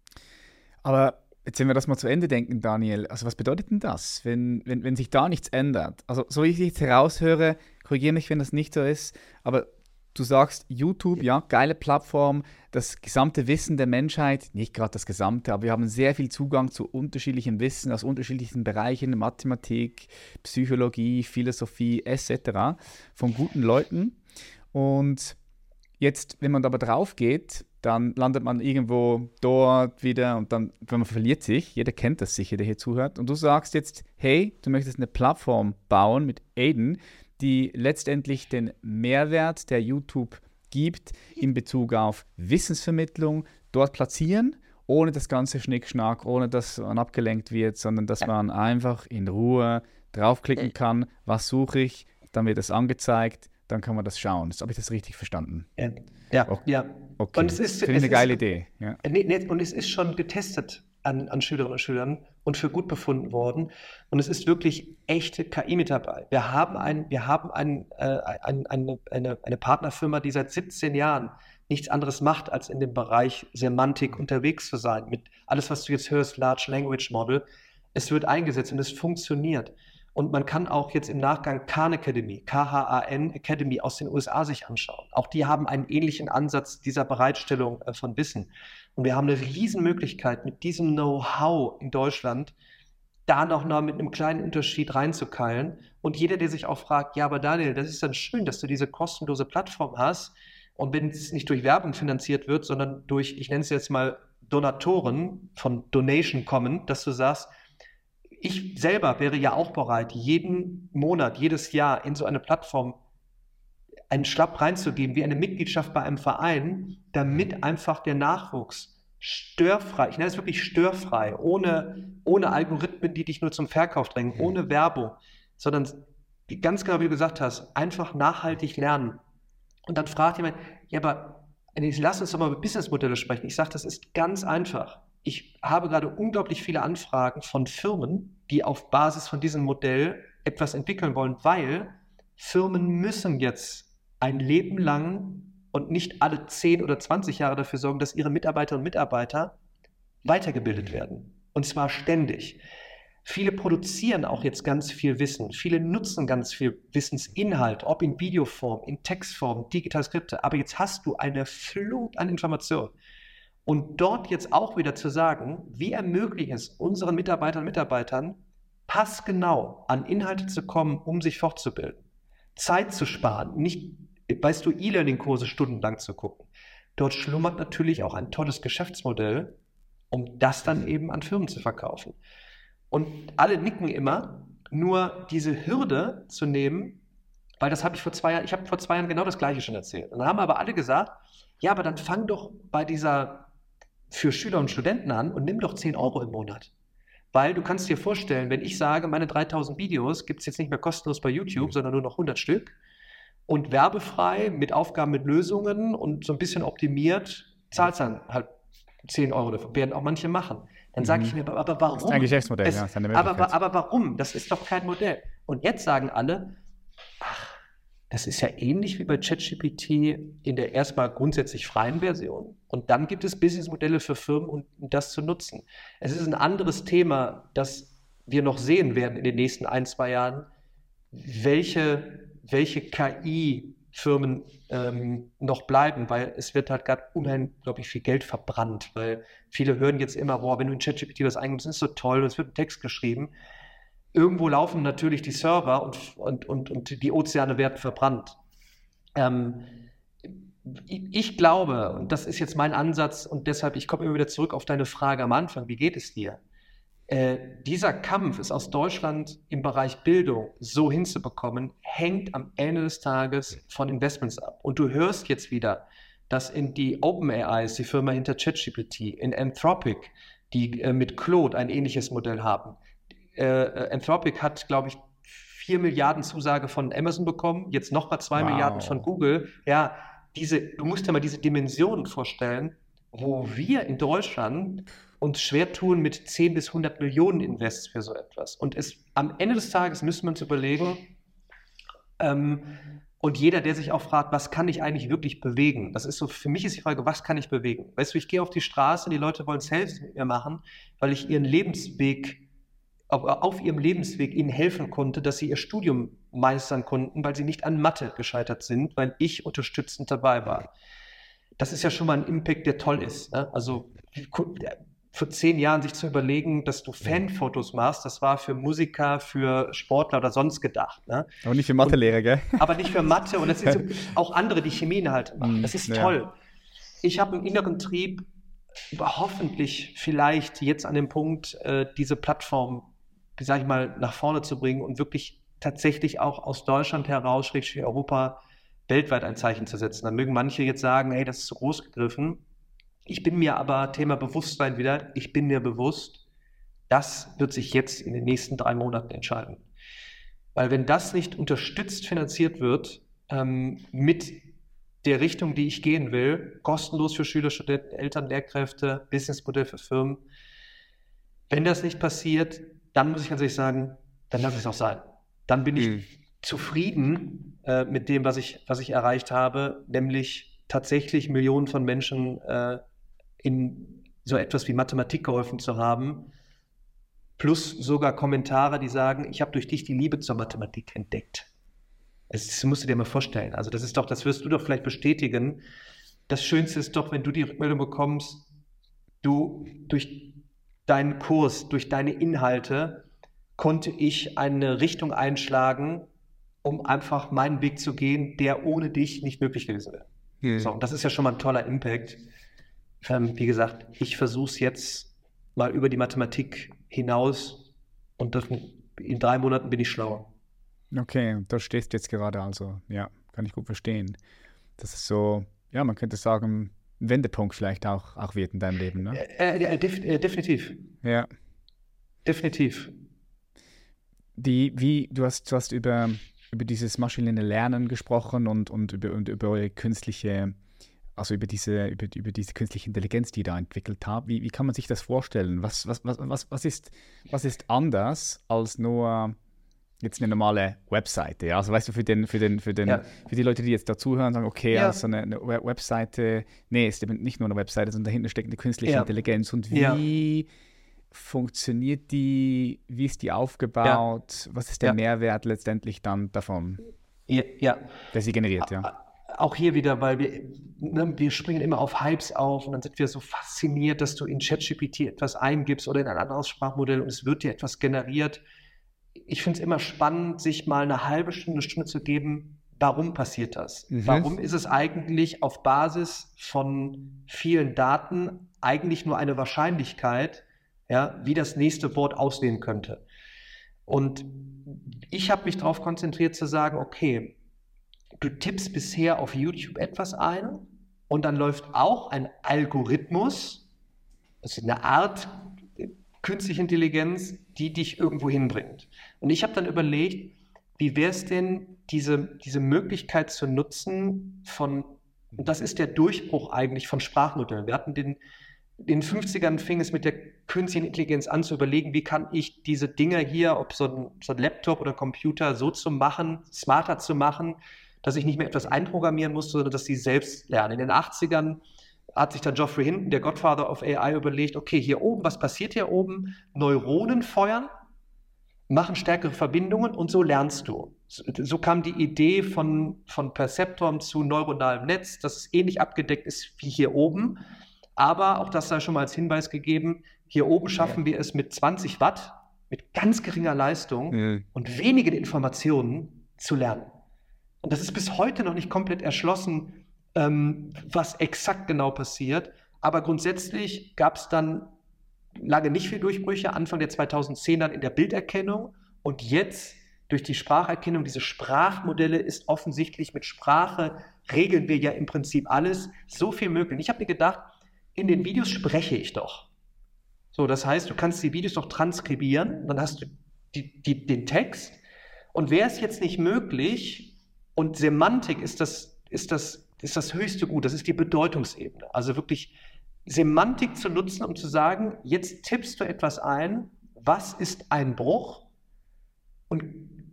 Aber jetzt, wenn wir das mal zu Ende denken, Daniel, also was bedeutet denn das, wenn sich da nichts ändert? Also so wie ich jetzt heraushöre, korrigiere mich, wenn das nicht so ist, aber du sagst, YouTube, ja, geile Plattform, das gesamte Wissen der Menschheit, nicht gerade das gesamte, aber wir haben sehr viel Zugang zu unterschiedlichem Wissen aus unterschiedlichen Bereichen, Mathematik, Psychologie, Philosophie etc. von guten Leuten. Und jetzt, wenn man aber drauf geht, dann landet man irgendwo dort wieder und dann, wenn man verliert sich, jeder kennt das sicher, der hier zuhört, und du sagst jetzt, hey, du möchtest eine Plattform bauen mit Aiden, die letztendlich den Mehrwert, der YouTube gibt, in Bezug auf Wissensvermittlung dort platzieren, ohne das ganze Schnickschnack, ohne dass man abgelenkt wird, sondern dass man einfach in Ruhe draufklicken kann, was suche ich, dann wird es angezeigt, dann kann man das schauen. Habe ich das richtig verstanden? Ja. Okay. Und finde ich eine geile Idee. Ja. Und es ist schon getestet an Schülerinnen und Schülern und für gut befunden worden. Und es ist wirklich echte KI mit dabei. Wir haben eine Partnerfirma, die seit 17 Jahren nichts anderes macht, als in dem Bereich Semantik unterwegs zu sein. Mit alles, was du jetzt hörst, Large Language Model, es wird eingesetzt und es funktioniert. Und man kann auch jetzt im Nachgang Khan Academy, Khan Academy aus den USA sich anschauen. Auch die haben einen ähnlichen Ansatz dieser Bereitstellung von Wissen. Und wir haben eine Riesenmöglichkeit, mit diesem Know-how in Deutschland da noch mal mit einem kleinen Unterschied reinzukeilen. Und jeder, der sich auch fragt, ja, aber Daniel, das ist dann schön, dass du diese kostenlose Plattform hast Und wenn es nicht durch Werbung finanziert wird, sondern durch, ich nenne es jetzt mal Donatoren von Donation kommen, dass du sagst, ich selber wäre ja auch bereit, jeden Monat, jedes Jahr in so eine Plattform einen Schlapp reinzugeben, wie eine Mitgliedschaft bei einem Verein, damit einfach der Nachwuchs störfrei, ich nenne es wirklich störfrei, ohne Algorithmen, die dich nur zum Verkauf drängen, ohne Werbung, sondern ganz genau, wie du gesagt hast, einfach nachhaltig lernen. Und dann fragt jemand, ja, aber lass uns doch mal über Businessmodelle sprechen. Ich sage, das ist ganz einfach. Ich habe gerade unglaublich viele Anfragen von Firmen, die auf Basis von diesem Modell etwas entwickeln wollen, weil Firmen müssen jetzt ein Leben lang und nicht alle 10 oder 20 Jahre dafür sorgen, dass ihre Mitarbeiterinnen und Mitarbeiter weitergebildet werden. Und zwar ständig. Viele produzieren auch jetzt ganz viel Wissen. Viele nutzen ganz viel Wissensinhalt, ob in Videoform, in Textform, digitale Skripte. Aber jetzt hast du eine Flut an Informationen. Und dort jetzt auch wieder zu sagen, wie ermöglichen es unseren Mitarbeiterinnen und Mitarbeitern, passgenau an Inhalte zu kommen, um sich fortzubilden. Zeit zu sparen, nicht, weißt du, E-Learning-Kurse stundenlang zu gucken. Dort schlummert natürlich auch ein tolles Geschäftsmodell, um das dann eben an Firmen zu verkaufen. Und alle nicken immer, nur diese Hürde zu nehmen, weil das habe ich vor 2 Jahren, ich habe vor 2 Jahren genau das Gleiche schon erzählt. Und dann haben aber alle gesagt, ja, aber dann fang doch bei dieser für Schüler und Studenten an und nimm doch 10 Euro im Monat. Weil du kannst dir vorstellen, wenn ich sage, meine 3000 Videos gibt es jetzt nicht mehr kostenlos bei YouTube, sondern nur noch 100 Stück und werbefrei mit Aufgaben, mit Lösungen und so ein bisschen optimiert, zahlst dann halt 10 Euro dafür. Werden auch manche machen. Dann sage ich mir, aber warum? Das ist ein Geschäftsmodell, ja. Das ist eine Möglichkeit. Aber warum? Das ist doch kein Modell. Und jetzt sagen alle, ach, das ist ja ähnlich wie bei ChatGPT in der erstmal grundsätzlich freien Version. Und dann gibt es Businessmodelle für Firmen, um das zu nutzen. Es ist ein anderes Thema, das wir noch sehen werden in den nächsten 1-2 Jahren, welche KI-Firmen noch bleiben, weil es wird halt gerade unglaublich viel Geld verbrannt, weil viele hören jetzt immer, boah, wenn du in ChatGPT was eingibst, das ist so toll, es wird ein Text geschrieben. Irgendwo laufen natürlich die Server und die Ozeane werden verbrannt. Ich glaube, und das ist jetzt mein Ansatz und deshalb, ich komme immer wieder zurück auf deine Frage am Anfang, wie geht es dir? Dieser Kampf ist aus Deutschland im Bereich Bildung so hinzubekommen, hängt am Ende des Tages von Investments ab. Und du hörst jetzt wieder, dass in die OpenAI ist die Firma hinter ChatGPT, in Anthropic, die mit Claude ein ähnliches Modell haben. Anthropic hat, glaube ich, 4 Milliarden Zusage von Amazon bekommen, jetzt nochmal 2 Milliarden von Google. Ja, du musst dir mal diese Dimensionen vorstellen, wo wir in Deutschland uns schwer tun mit 10 bis 100 Millionen Invests für so etwas. Und am Ende des Tages müssen wir uns überlegen, und jeder, der sich auch fragt, was kann ich eigentlich wirklich bewegen? Das ist so, für mich ist die Frage, was kann ich bewegen? Weißt du, ich gehe auf die Straße, die Leute wollen Selfies mit mir machen, weil ich auf ihrem Lebensweg ihnen helfen konnte, dass sie ihr Studium meistern konnten, weil sie nicht an Mathe gescheitert sind, weil ich unterstützend dabei war. Das ist ja schon mal ein Impact, der toll ist. Ne? Also vor 10 Jahren sich zu überlegen, dass du Fanfotos machst, das war für Musiker, für Sportler oder sonst gedacht. Ne? Aber nicht für Mathelehrer, gell? Aber nicht für Mathe und das ist auch andere, die Chemieinhalte machen. Das ist toll. Ich habe einen inneren Trieb, hoffentlich vielleicht jetzt an dem Punkt, diese Plattform, sage ich mal, nach vorne zu bringen und wirklich tatsächlich auch aus Deutschland heraus, Schrägstrich Europa, weltweit ein Zeichen zu setzen. Da mögen manche jetzt sagen, hey, das ist zu groß gegriffen. Ich bin mir aber, Thema Bewusstsein wieder, ich bin mir bewusst, das wird sich jetzt in den nächsten 3 Monaten entscheiden. Weil wenn das nicht unterstützt finanziert wird, mit der Richtung, die ich gehen will, kostenlos für Schüler, Studenten, Eltern, Lehrkräfte, Businessmodell für Firmen, wenn das nicht passiert, dann muss ich ganz ehrlich sagen, dann lasse ich es auch sein. Dann bin ich zufrieden mit dem, was ich erreicht habe, nämlich tatsächlich Millionen von Menschen in so etwas wie Mathematik geholfen zu haben, plus sogar Kommentare, die sagen, ich habe durch dich die Liebe zur Mathematik entdeckt. Das musst du dir mal vorstellen. Also das wirst du doch vielleicht bestätigen. Das Schönste ist doch, wenn du die Rückmeldung bekommst, du durch deinen Kurs, durch deine Inhalte konnte ich eine Richtung einschlagen, um einfach meinen Weg zu gehen, der ohne dich nicht möglich gewesen wäre. So, und das ist ja schon mal ein toller Impact. Wie gesagt, ich versuche es jetzt mal über die Mathematik hinaus und in 3 Monaten bin ich schlauer. Okay, da stehst du jetzt gerade also. Ja, kann ich gut verstehen. Das ist so, ja, man könnte sagen, ein Wendepunkt vielleicht auch wird in deinem Leben, ne? Definitiv. Ja. Definitiv. Du hast über dieses maschinelle Lernen gesprochen und über eure künstliche, also über diese künstliche Intelligenz, die ihr da entwickelt habt. Wie kann man sich das vorstellen? Was ist anders als nur jetzt eine normale Webseite? Ja? Also weißt du, für die Leute, die jetzt dazuhören, sagen, okay, Ja. also eine Webseite, nee, ist eben nicht nur eine Webseite, sondern dahinter steckt eine künstliche Ja. Intelligenz. Und Ja. wie funktioniert die? Wie ist die aufgebaut? Was ist der Ja. Mehrwert letztendlich dann davon, Ja. der sie generiert? Ja. Auch hier wieder, weil wir springen immer auf Hypes auf und dann sind wir so fasziniert, dass du in ChatGPT etwas eingibst oder in ein anderes Sprachmodell und es wird dir etwas generiert. Ich finde es immer spannend, sich mal eine halbe Stunde, eine Stunde zu geben, warum passiert das? Warum ist es eigentlich auf Basis von vielen Daten eigentlich nur eine Wahrscheinlichkeit, ja, wie das nächste Wort aussehen könnte? Und ich habe mich darauf konzentriert zu sagen, okay, du tippst bisher auf YouTube etwas ein und dann läuft auch ein Algorithmus, das ist eine Art künstliche Intelligenz, die dich irgendwo hinbringt. Und ich habe dann überlegt, wie wäre es denn, diese Möglichkeit zu nutzen und das ist der Durchbruch eigentlich von Sprachmodellen. Wir hatten in den 50ern fing es mit der künstlichen Intelligenz an zu überlegen, wie kann ich diese Dinge hier, ob so ein Laptop oder Computer, so zu machen, smarter zu machen, dass ich nicht mehr etwas einprogrammieren muss, sondern dass sie selbst lernen. In den 80ern hat sich dann Geoffrey Hinton, der Godfather of AI, überlegt, okay, hier oben, was passiert hier oben? Neuronen feuern, machen stärkere Verbindungen und so lernst du. So kam die Idee von Perceptron zu neuronalem Netz, das es ähnlich abgedeckt ist wie hier oben. Aber auch das sei schon mal als Hinweis gegeben, hier oben schaffen wir es mit 20 Watt, mit ganz geringer Leistung und wenigen Informationen zu lernen. Und das ist bis heute noch nicht komplett erschlossen, was exakt genau passiert. Aber grundsätzlich gab es dann lange nicht viel Durchbrüche, Anfang der 2010er in der Bilderkennung und jetzt durch die Spracherkennung, diese Sprachmodelle ist offensichtlich mit Sprache, regeln wir ja im Prinzip alles, so viel möglich. Ich habe mir gedacht, in den Videos spreche ich doch. So, das heißt, du kannst die Videos doch transkribieren, dann hast du den Text. Und wäre es jetzt nicht möglich, und Semantik ist das höchste Gut, das ist die Bedeutungsebene. Also wirklich Semantik zu nutzen, um zu sagen, jetzt tippst du etwas ein, was ist ein Bruch? Und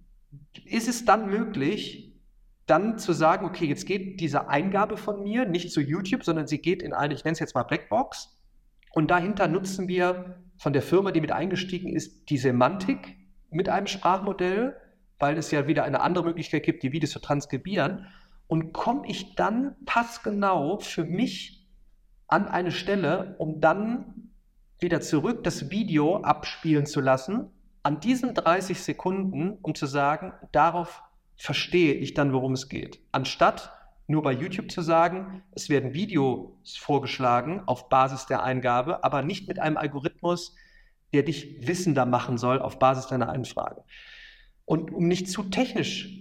ist es dann möglich, dann zu sagen, okay, jetzt geht diese Eingabe von mir nicht zu YouTube, sondern sie geht in eine, ich nenne es jetzt mal Blackbox. Und dahinter nutzen wir von der Firma, die mit eingestiegen ist, die Semantik mit einem Sprachmodell, weil es ja wieder eine andere Möglichkeit gibt, die Videos zu transkribieren. Und komme ich dann passgenau für mich an eine Stelle, um dann wieder zurück das Video abspielen zu lassen, an diesen 30 Sekunden, um zu sagen, darauf verstehe ich dann, worum es geht. Anstatt nur bei YouTube zu sagen, es werden Videos vorgeschlagen auf Basis der Eingabe, aber nicht mit einem Algorithmus, der dich wissender machen soll auf Basis deiner Einfrage. Und um nicht zu technisch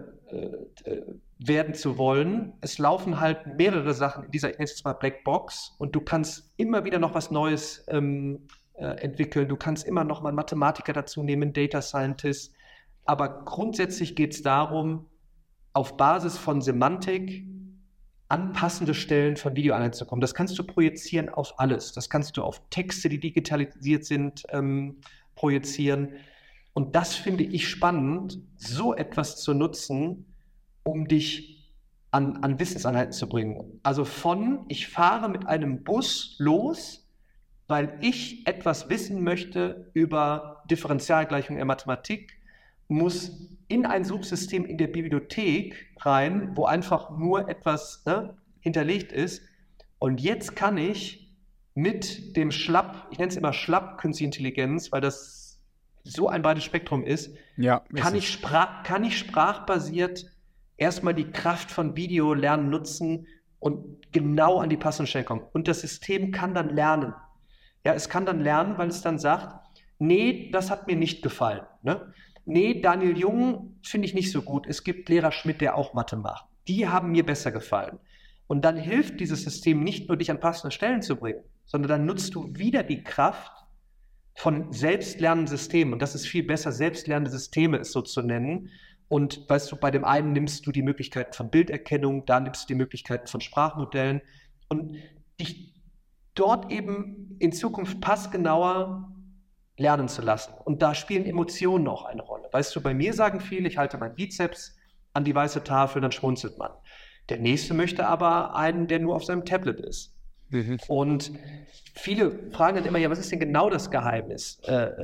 werden zu wollen, es laufen halt mehrere Sachen in dieser, ich nenne es jetzt mal Blackbox, und du kannst immer wieder noch was Neues entwickeln, du kannst immer noch mal einen Mathematiker dazu nehmen, Data Scientist, aber grundsätzlich geht es darum, auf Basis von Semantik an passende Stellen von Videoeinheiten zu kommen. Das kannst du projizieren auf alles. Das kannst du auf Texte, die digitalisiert sind, projizieren. Und das finde ich spannend, so etwas zu nutzen, um dich an Wissenseinheiten zu bringen. Also ich fahre mit einem Bus los, weil ich etwas wissen möchte über Differentialgleichungen in Mathematik, muss in ein Suchsystem in der Bibliothek rein, wo einfach nur etwas hinterlegt ist. Und jetzt kann ich mit dem ich nenne es immer künstliche Intelligenz, weil das so ein breites Spektrum ist, kann ich sprachbasiert erstmal die Kraft von Videolernen nutzen, und genau an die passenden Stellen kommen. Und das System kann dann lernen. Ja, es kann dann lernen, weil es dann sagt, nee, das hat mir nicht gefallen. Ne? Nee, Daniel Jung finde ich nicht so gut. Es gibt Lehrer Schmidt, der auch Mathe macht. Die haben mir besser gefallen. Und dann hilft dieses System nicht nur, dich an passende Stellen zu bringen, sondern dann nutzt du wieder die Kraft von selbstlernenden Systemen. Und das ist viel besser, selbstlernende Systeme es so zu nennen. Und weißt du, bei dem einen nimmst du die Möglichkeiten von Bilderkennung, da nimmst du die Möglichkeiten von Sprachmodellen und dich dort eben in Zukunft passgenauer lernen zu lassen. Und da spielen Emotionen auch eine Rolle. Weißt du, bei mir sagen viele, ich halte meinen Bizeps an die weiße Tafel, dann schmunzelt man. Der nächste möchte aber einen, der nur auf seinem Tablet ist. Und viele fragen dann immer, ja, was ist denn genau das Geheimnis?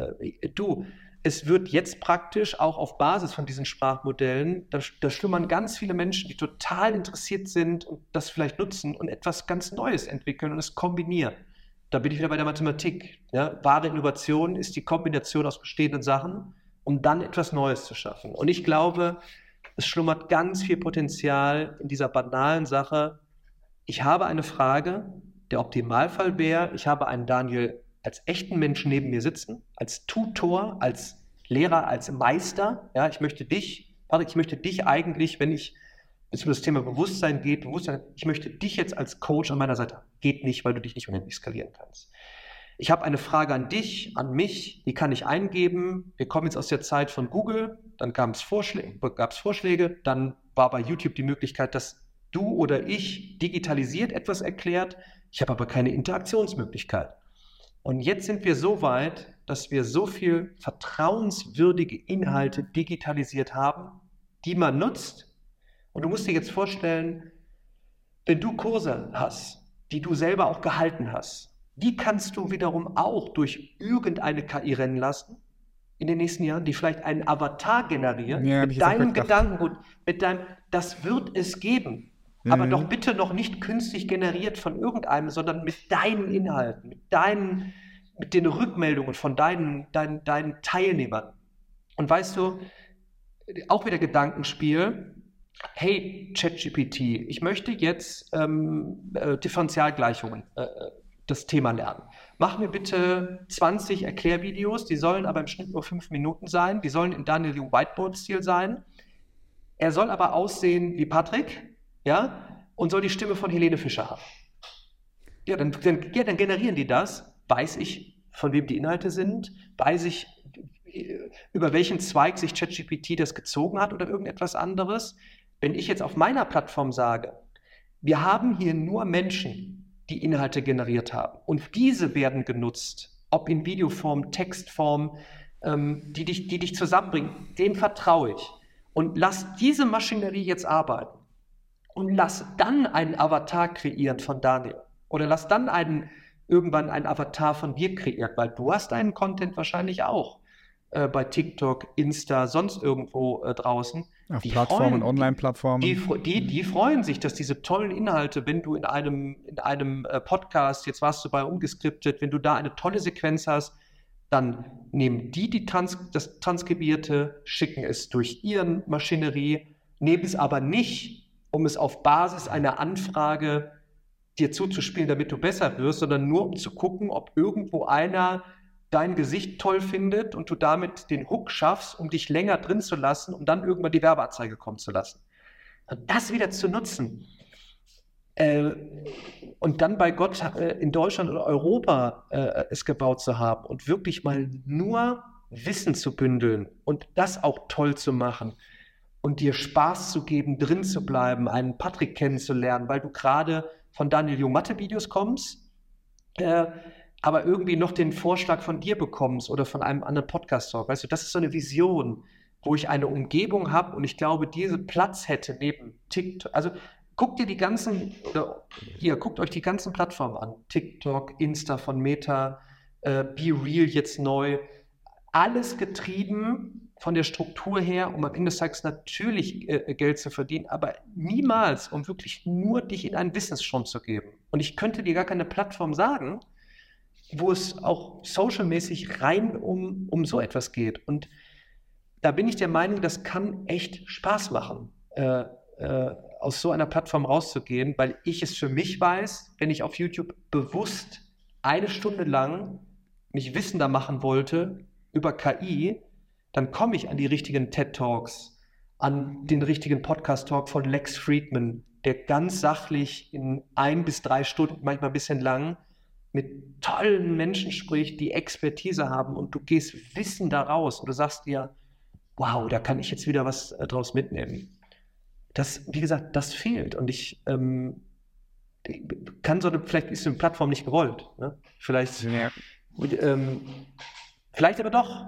Es wird jetzt praktisch auch auf Basis von diesen Sprachmodellen, da schlummern ganz viele Menschen, die total interessiert sind und das vielleicht nutzen und etwas ganz Neues entwickeln und es kombinieren. Da bin ich wieder bei der Mathematik. Ja? Wahre Innovation ist die Kombination aus bestehenden Sachen, um dann etwas Neues zu schaffen. Und ich glaube, es schlummert ganz viel Potenzial in dieser banalen Sache. Ich habe eine Frage, der Optimalfall wäre, ich habe einen Daniel als echten Menschen neben mir sitzen, als Tutor, als Lehrer, als Meister. Ja, ich möchte dich, Patrick, eigentlich, wenn es um das Thema Bewusstsein geht, ich möchte dich jetzt als Coach an meiner Seite. Geht nicht, weil du dich nicht unendlich skalieren kannst. Ich habe eine Frage an dich, an mich, die kann ich eingeben. Wir kommen jetzt aus der Zeit von Google, dann gab es Vorschläge, dann war bei YouTube die Möglichkeit, dass du oder ich digitalisiert etwas erklärt. Ich habe aber keine Interaktionsmöglichkeit. Und jetzt sind wir so weit, dass wir so viel vertrauenswürdige Inhalte digitalisiert haben, die man nutzt. Und du musst dir jetzt vorstellen, wenn du Kurse hast, die du selber auch gehalten hast, die kannst du wiederum auch durch irgendeine KI rennen lassen in den nächsten Jahren, die vielleicht einen Avatar generiert, mit deinem Gedankengut, das wird es geben. Aber doch bitte noch nicht künstlich generiert von irgendeinem, sondern mit deinen Inhalten, mit den Rückmeldungen von deinen Teilnehmern. Und weißt du, auch wieder Gedankenspiel, hey ChatGPT, ich möchte jetzt Differentialgleichungen, das Thema lernen. Mach mir bitte 20 Erklärvideos, die sollen aber im Schnitt nur 5 Minuten sein, die sollen in Daniel Jung Whiteboard-Stil sein. Er soll aber aussehen wie Patrick, ja, und soll die Stimme von Helene Fischer haben. Ja, dann generieren die das. Weiß ich, von wem die Inhalte sind? Weiß ich, über welchen Zweig sich ChatGPT das gezogen hat oder irgendetwas anderes? Wenn ich jetzt auf meiner Plattform sage, wir haben hier nur Menschen, die Inhalte generiert haben und diese werden genutzt, ob in Videoform, Textform, die dich zusammenbringen, dem vertraue ich. Und lass diese Maschinerie jetzt arbeiten. Und lass dann einen Avatar kreieren von Daniel. Oder lass dann irgendwann einen Avatar von dir kreieren, weil du hast deinen Content wahrscheinlich auch bei TikTok, Insta, sonst irgendwo draußen. Auf Plattformen, Online-Plattformen. Die freuen sich, dass diese tollen Inhalte, wenn du in einem Podcast, jetzt warst du bei Ungeskriptet, wenn du da eine tolle Sequenz hast, dann nehmen das Transkribierte, schicken es durch ihren Maschinerie, nehmen es aber nicht, um es auf Basis einer Anfrage dir zuzuspielen, damit du besser wirst, sondern nur um zu gucken, ob irgendwo einer dein Gesicht toll findet und du damit den Hook schaffst, um dich länger drin zu lassen, um dann irgendwann die Werbeanzeige kommen zu lassen. Und das wieder zu nutzen und dann bei Gott in Deutschland oder Europa es gebaut zu haben und wirklich mal nur Wissen zu bündeln und das auch toll zu machen und dir Spaß zu geben, drin zu bleiben, einen Patrick kennenzulernen, weil du gerade von Daniel Jung Mathe-Videos kommst, aber irgendwie noch den Vorschlag von dir bekommst oder von einem anderen Podcast-Talk. Weißt du, das ist so eine Vision, wo ich eine Umgebung habe und ich glaube, diese Platz hätte neben TikTok. Also guckt euch die ganzen Plattformen an. TikTok, Insta von Meta, Be Real jetzt neu. Alles getrieben von der Struktur her, um am Ende des Tages natürlich Geld zu verdienen, aber niemals, um wirklich nur dich in einen Wissensschirm zu geben. Und ich könnte dir gar keine Plattform sagen, wo es auch socialmäßig rein um so etwas geht. Und da bin ich der Meinung, das kann echt Spaß machen. aus so einer Plattform rauszugehen, weil ich es für mich weiß, wenn ich auf YouTube bewusst 1 Stunde lang mich wissender machen wollte über KI, dann komme ich an die richtigen TED-Talks, an den richtigen Podcast-Talk von Lex Fridman, der ganz sachlich in 1 bis 3 Stunden, manchmal ein bisschen lang, mit tollen Menschen spricht, die Expertise haben und du gehst wissender raus und du sagst dir, wow, da kann ich jetzt wieder was draus mitnehmen. Das, wie gesagt, das fehlt und ich vielleicht ist so eine Plattform nicht gewollt. Ne? Vielleicht aber doch.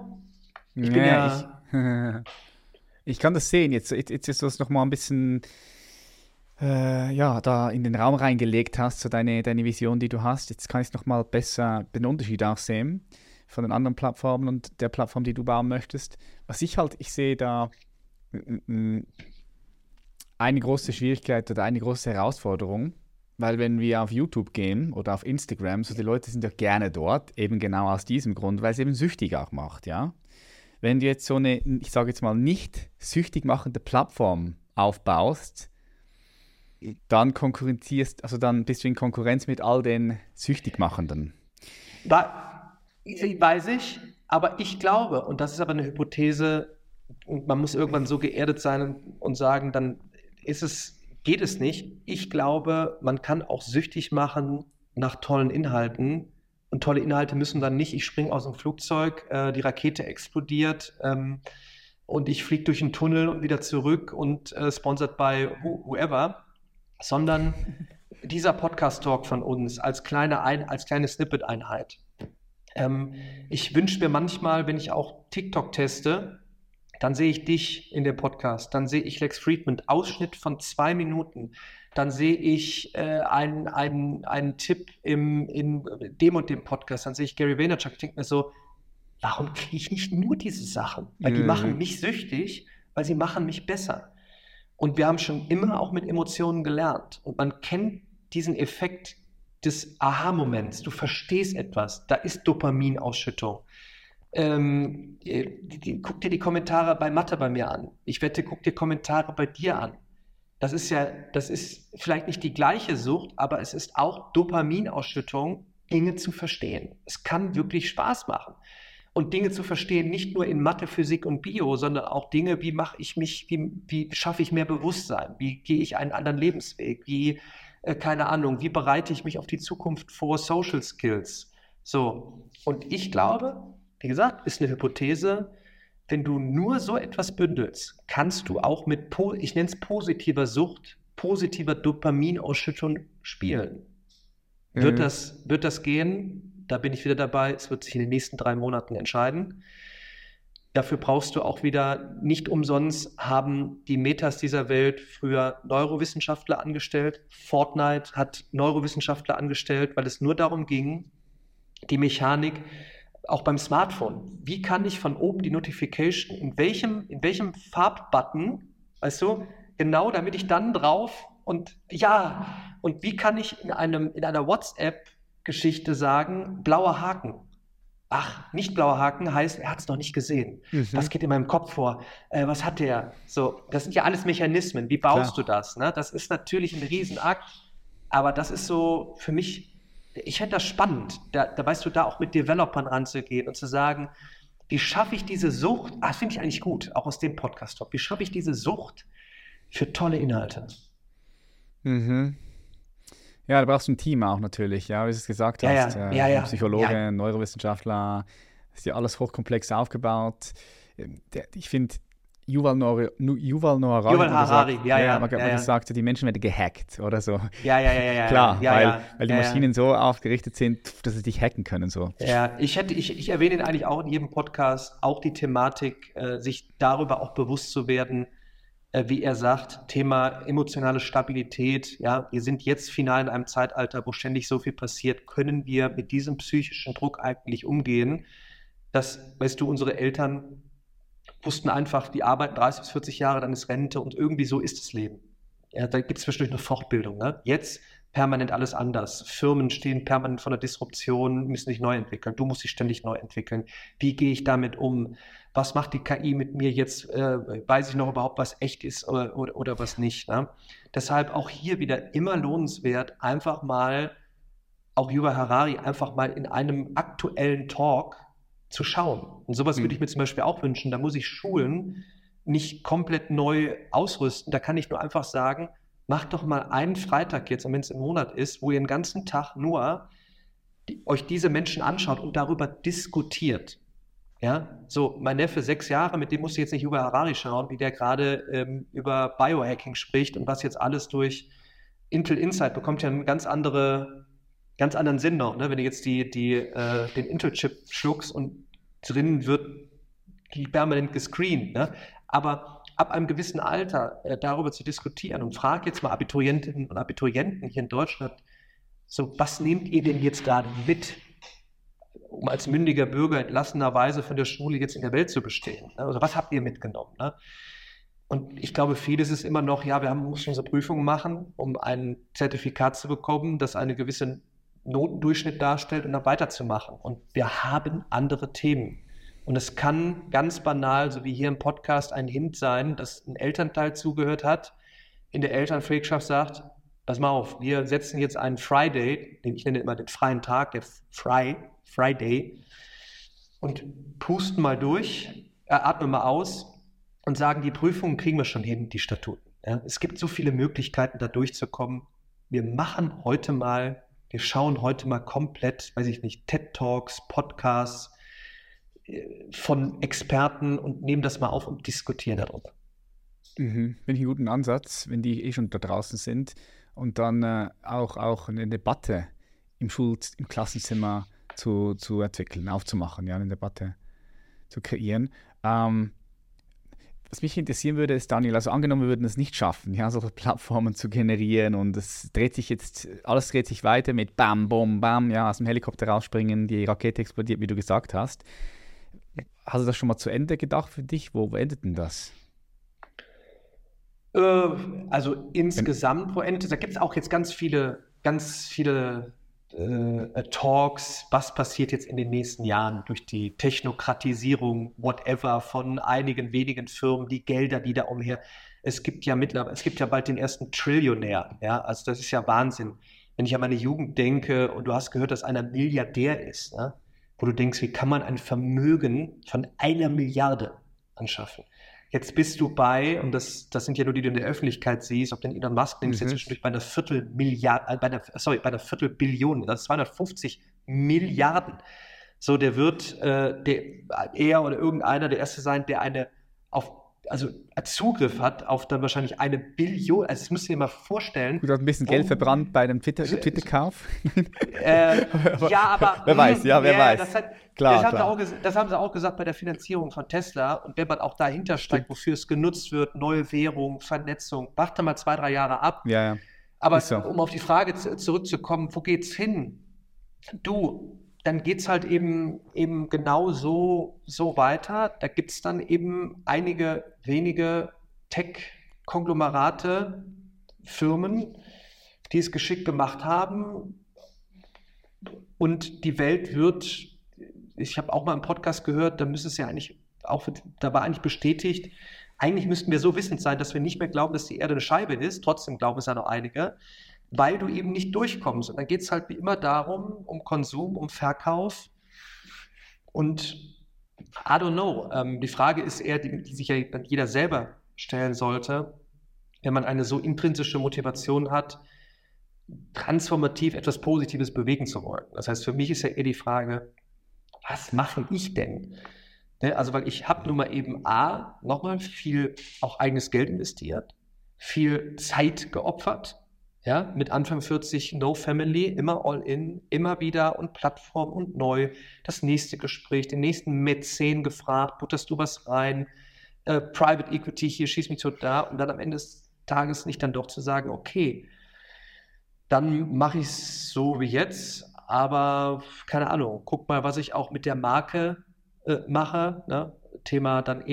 Ich kann das sehen. Jetzt ist das nochmal ein bisschen da in den Raum reingelegt hast, so deine Vision, die du hast. Jetzt kann ich nochmal besser den Unterschied auch sehen von den anderen Plattformen und der Plattform, die du bauen möchtest. Ich sehe da eine große Schwierigkeit oder eine große Herausforderung, weil wenn wir auf YouTube gehen oder auf Instagram, so die Leute sind ja gerne dort, eben genau aus diesem Grund, weil es eben süchtig auch macht, ja. Wenn du jetzt so eine, ich sage jetzt mal, nicht süchtig machende Plattform aufbaust, dann bist du in Konkurrenz mit all den süchtig machenden. Weiß ich, aber ich glaube, und das ist aber eine Hypothese, und man muss irgendwann so geerdet sein und sagen, dann geht es nicht. Ich glaube, man kann auch süchtig machen nach tollen Inhalten. Und tolle Inhalte müssen dann nicht, ich springe aus dem Flugzeug, die Rakete explodiert und ich fliege durch einen Tunnel und wieder zurück und sponsored by whoever, sondern dieser Podcast-Talk von uns als kleine Snippet-Einheit. Ich wünsche mir manchmal, wenn ich auch TikTok teste, dann sehe ich dich in dem Podcast, dann sehe ich Lex Fridman, Ausschnitt von 2 Minuten, dann sehe ich einen Tipp in dem und dem Podcast, dann sehe ich Gary Vaynerchuk, ich denke mir so, warum kriege ich nicht nur diese Sachen? Weil die machen mich süchtig, weil sie machen mich besser. Und wir haben schon immer auch mit Emotionen gelernt und man kennt diesen Effekt des Aha-Moments, du verstehst etwas, da ist Dopaminausschüttung. Guck dir die Kommentare bei Mathe bei mir an. Ich wette, guck dir Kommentare bei dir an. Das ist vielleicht nicht die gleiche Sucht, aber es ist auch Dopaminausschüttung, Dinge zu verstehen. Es kann wirklich Spaß machen. Und Dinge zu verstehen, nicht nur in Mathe, Physik und Bio, sondern auch Dinge, wie schaffe ich mehr Bewusstsein? Wie gehe ich einen anderen Lebensweg? Wie bereite ich mich auf die Zukunft vor, Social Skills? So. Und ich glaube, wie gesagt, ist eine Hypothese, wenn du nur so etwas bündelst, kannst du auch mit, ich nenne es positiver Sucht, positiver Dopaminausschüttung spielen. Wird das gehen? Da bin ich wieder dabei. Es wird sich in den nächsten 3 Monaten entscheiden. Dafür brauchst du auch wieder, nicht umsonst haben die Metas dieser Welt früher Neurowissenschaftler angestellt. Fortnite hat Neurowissenschaftler angestellt, weil es nur darum ging, die Mechanik, auch beim Smartphone. Wie kann ich von oben die Notification, in welchem Farbbutton, weißt du, genau, damit ich dann drauf und wie kann ich in einer WhatsApp-Geschichte sagen, blauer Haken? Ach, nicht blauer Haken heißt, er hat es noch nicht gesehen. Was geht in meinem Kopf vor? Was hat der? So, das sind ja alles Mechanismen. Wie baust du das? Ne? Das ist natürlich ein Riesenakt, aber das ist so für mich, ich fände das spannend, da weißt du, da auch mit Developern ranzugehen und zu sagen, wie schaffe ich diese Sucht, das finde ich eigentlich gut, auch aus dem Podcast-Talk, wie schaffe ich diese Sucht für tolle Inhalte? Ja, da brauchst du ein Team auch natürlich, ja, wie du es gesagt hast. Psychologe, Neurowissenschaftler, ist ja alles hochkomplex aufgebaut. Ich finde, Yuval Harari gesagt, die Menschen werden gehackt oder so. Klar, weil die Maschinen so aufgerichtet sind, dass sie dich hacken können. So. Ja, ich erwähne ihn eigentlich auch in jedem Podcast, auch die Thematik, sich darüber auch bewusst zu werden, wie er sagt, Thema emotionale Stabilität. Ja, wir sind jetzt final in einem Zeitalter, wo ständig so viel passiert. Können wir mit diesem psychischen Druck eigentlich umgehen? Weißt du, unsere Eltern wussten einfach, die arbeiten 30 bis 40 Jahre, dann ist Rente und irgendwie so ist das Leben. Ja, da gibt es zwischendurch eine Fortbildung. Ne? Jetzt permanent alles anders. Firmen stehen permanent vor der Disruption, müssen sich neu entwickeln. Du musst dich ständig neu entwickeln. Wie gehe ich damit um? Was macht die KI mit mir jetzt? Weiß ich noch überhaupt, was echt ist oder was nicht? Ne? Deshalb auch hier wieder immer lohnenswert, einfach mal, auch Yuval Harari, einfach mal in einem aktuellen Talk zu schauen. Und sowas würde ich mir zum Beispiel auch wünschen. Da muss ich Schulen nicht komplett neu ausrüsten. Da kann ich nur einfach sagen, macht doch mal einen Freitag jetzt, und wenn es im Monat ist, wo ihr den ganzen Tag nur euch diese Menschen anschaut und darüber diskutiert. Ja, so mein Neffe, 6 Jahre, mit dem musst du jetzt nicht über Harari schauen, wie der gerade über Biohacking spricht und was jetzt alles durch Intel Insight bekommt, ja einen ganz anderen Sinn noch, ne? Wenn du jetzt den Intel-Chip schluckst und drinnen wird permanent gescreent, ne? Aber ab einem gewissen Alter darüber zu diskutieren, und frag jetzt mal Abiturientinnen und Abiturienten hier in Deutschland, so, was nehmt ihr denn jetzt gerade mit, um als mündiger Bürger entlassenerweise von der Schule jetzt in der Welt zu bestehen? Ne? Also was habt ihr mitgenommen? Ne? Und ich glaube, vieles ist immer noch, ja, mussten unsere Prüfungen machen, um ein Zertifikat zu bekommen, das einen gewissen Notendurchschnitt darstellt und dann weiterzumachen. Und wir haben andere Themen. Und es kann ganz banal, so wie hier im Podcast, ein Hint sein, dass ein Elternteil zugehört hat, in der Elternpflegschaft sagt, pass mal auf, wir setzen jetzt einen Friday, den ich nenne immer den freien Tag, der Friday, und pusten mal durch, atmen mal aus und sagen, die Prüfungen kriegen wir schon hin, die Statuten. Ja, es gibt so viele Möglichkeiten, da durchzukommen. Wir schauen heute mal komplett, weiß ich nicht, TED-Talks, Podcasts von Experten und nehmen das mal auf und diskutieren darüber. Finde ich einen guten Ansatz, wenn die schon da draußen sind und dann auch eine Debatte im Klassenzimmer zu entwickeln, aufzumachen, ja, eine Debatte zu kreieren. Was mich interessieren würde, ist, Daniel, also angenommen, wir würden es nicht schaffen, ja, solche Plattformen zu generieren und alles dreht sich weiter mit Bam, Bom, Bam, ja, aus dem Helikopter rausspringen, die Rakete explodiert, wie du gesagt hast. Hast du das schon mal zu Ende gedacht für dich? Wo endet denn das? Also insgesamt, wo endet, da gibt es auch jetzt ganz viele Talks, was passiert jetzt in den nächsten Jahren durch die Technokratisierung, whatever, von einigen wenigen Firmen, die Gelder, die da umher. Es gibt ja bald den ersten Trillionär, ja, also das ist ja Wahnsinn. Wenn ich an meine Jugend denke und du hast gehört, dass einer Milliardär ist, ne, wo du denkst, wie kann man ein Vermögen von 1 Milliarde anschaffen? Jetzt bist du und das sind ja nur die du in der Öffentlichkeit siehst, ob den Elon Musk nimmst, jetzt zwischendurch bei einer bei einer Viertelbillion, das ist 250 Milliarden. So, der wird er oder irgendeiner der Erste sein, der Zugriff hat auf dann wahrscheinlich 1 Billion. Also das musst du dir mal vorstellen. Du hast ein bisschen Geld verbrannt bei dem Twitter-Kauf. Ja, aber wer weiß. Das haben sie auch gesagt bei der Finanzierung von Tesla. Und wenn man auch dahinter steigt, wofür es genutzt wird, neue Währung, Vernetzung, warte mal 2-3 Jahre ab. Ja. Aber so. Um auf die Frage zurückzukommen, wo geht's hin? Dann geht es halt eben genau so weiter. Da gibt es dann eben einige wenige Tech-Konglomerate, Firmen, die es geschickt gemacht haben. Und die Welt ich habe auch mal im Podcast gehört, da war eigentlich bestätigt, eigentlich müssten wir so wissend sein, dass wir nicht mehr glauben, dass die Erde eine Scheibe ist. Trotzdem glauben es ja noch einige, weil du eben nicht durchkommst. Und dann geht es halt wie immer darum, um Konsum, um Verkauf. Und I don't know. Die Frage ist eher, die sich ja dann jeder selber stellen sollte, wenn man eine so intrinsische Motivation hat, transformativ etwas Positives bewegen zu wollen. Das heißt, für mich ist ja eher die Frage, was mache ich denn? Also, weil ich habe nun mal eben nochmal viel auch eigenes Geld investiert, viel Zeit geopfert, ja, mit Anfang 40, no family, immer all in, immer wieder und Plattform und neu, das nächste Gespräch, den nächsten Mäzen gefragt, butterst du was rein, Private Equity hier, schieß mich so da, und dann am Ende des Tages nicht dann doch zu sagen, okay, dann mache ich es so wie jetzt, aber keine Ahnung, guck mal, was ich auch mit der Marke mache, ne? Thema dann eben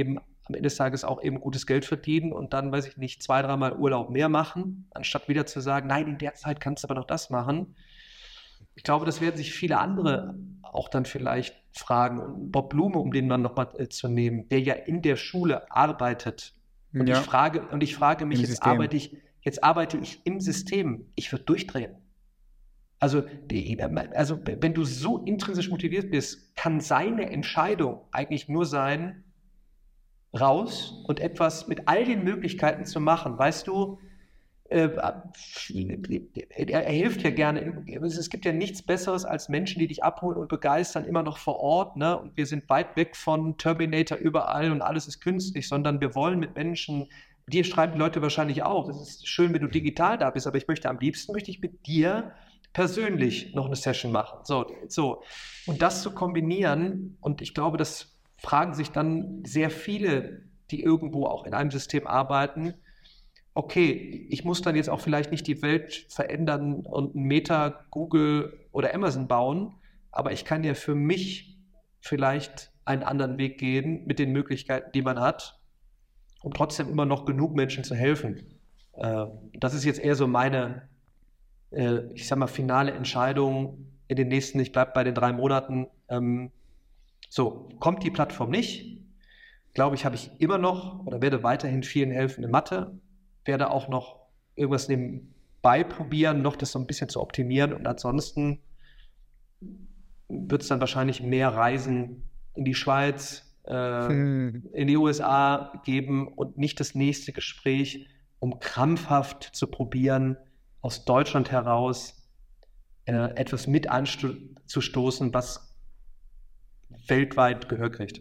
am Ende des Tages auch eben gutes Geld verdienen und dann, weiß ich nicht, 2, 3 Mal Urlaub mehr machen, anstatt wieder zu sagen, nein, in der Zeit kannst du aber noch das machen. Ich glaube, das werden sich viele andere auch dann vielleicht fragen. Und Bob Blume, um den Mann nochmal zu nehmen, der ja in der Schule arbeitet. Und Ja, ich frage mich, im jetzt System. arbeite ich im System. Ich würde durchdrehen. Also wenn du so intrinsisch motiviert bist, kann seine Entscheidung eigentlich nur sein, raus und etwas mit all den Möglichkeiten zu machen. Weißt du, er hilft ja gerne. Es gibt ja nichts Besseres als Menschen, die dich abholen und begeistern, immer noch vor Ort. Ne? Und wir sind weit weg von Terminator überall und alles ist künstlich, sondern wir wollen mit Menschen, dir schreiben die Leute wahrscheinlich auch, es ist schön, wenn du digital da bist, aber am liebsten möchte ich mit dir persönlich noch eine Session machen. So. Und das zu kombinieren, und ich glaube, das fragen sich dann sehr viele, die irgendwo auch in einem System arbeiten, okay, ich muss dann jetzt auch vielleicht nicht die Welt verändern und ein Meta, Google oder Amazon bauen, aber ich kann ja für mich vielleicht einen anderen Weg gehen mit den Möglichkeiten, die man hat, um trotzdem immer noch genug Menschen zu helfen. Das ist jetzt eher so meine, ich sag mal, finale Entscheidung in den nächsten, ich bleibe bei den 3 Monaten. So, kommt die Plattform nicht, glaube ich, habe ich immer noch oder werde weiterhin vielen helfen in Mathe, werde auch noch irgendwas nebenbei probieren, noch das so ein bisschen zu optimieren und ansonsten wird es dann wahrscheinlich mehr Reisen in die Schweiz, in die USA geben und nicht das nächste Gespräch, um krampfhaft zu probieren, aus Deutschland heraus etwas mit anzustoßen, was weltweit Gehör kriegt.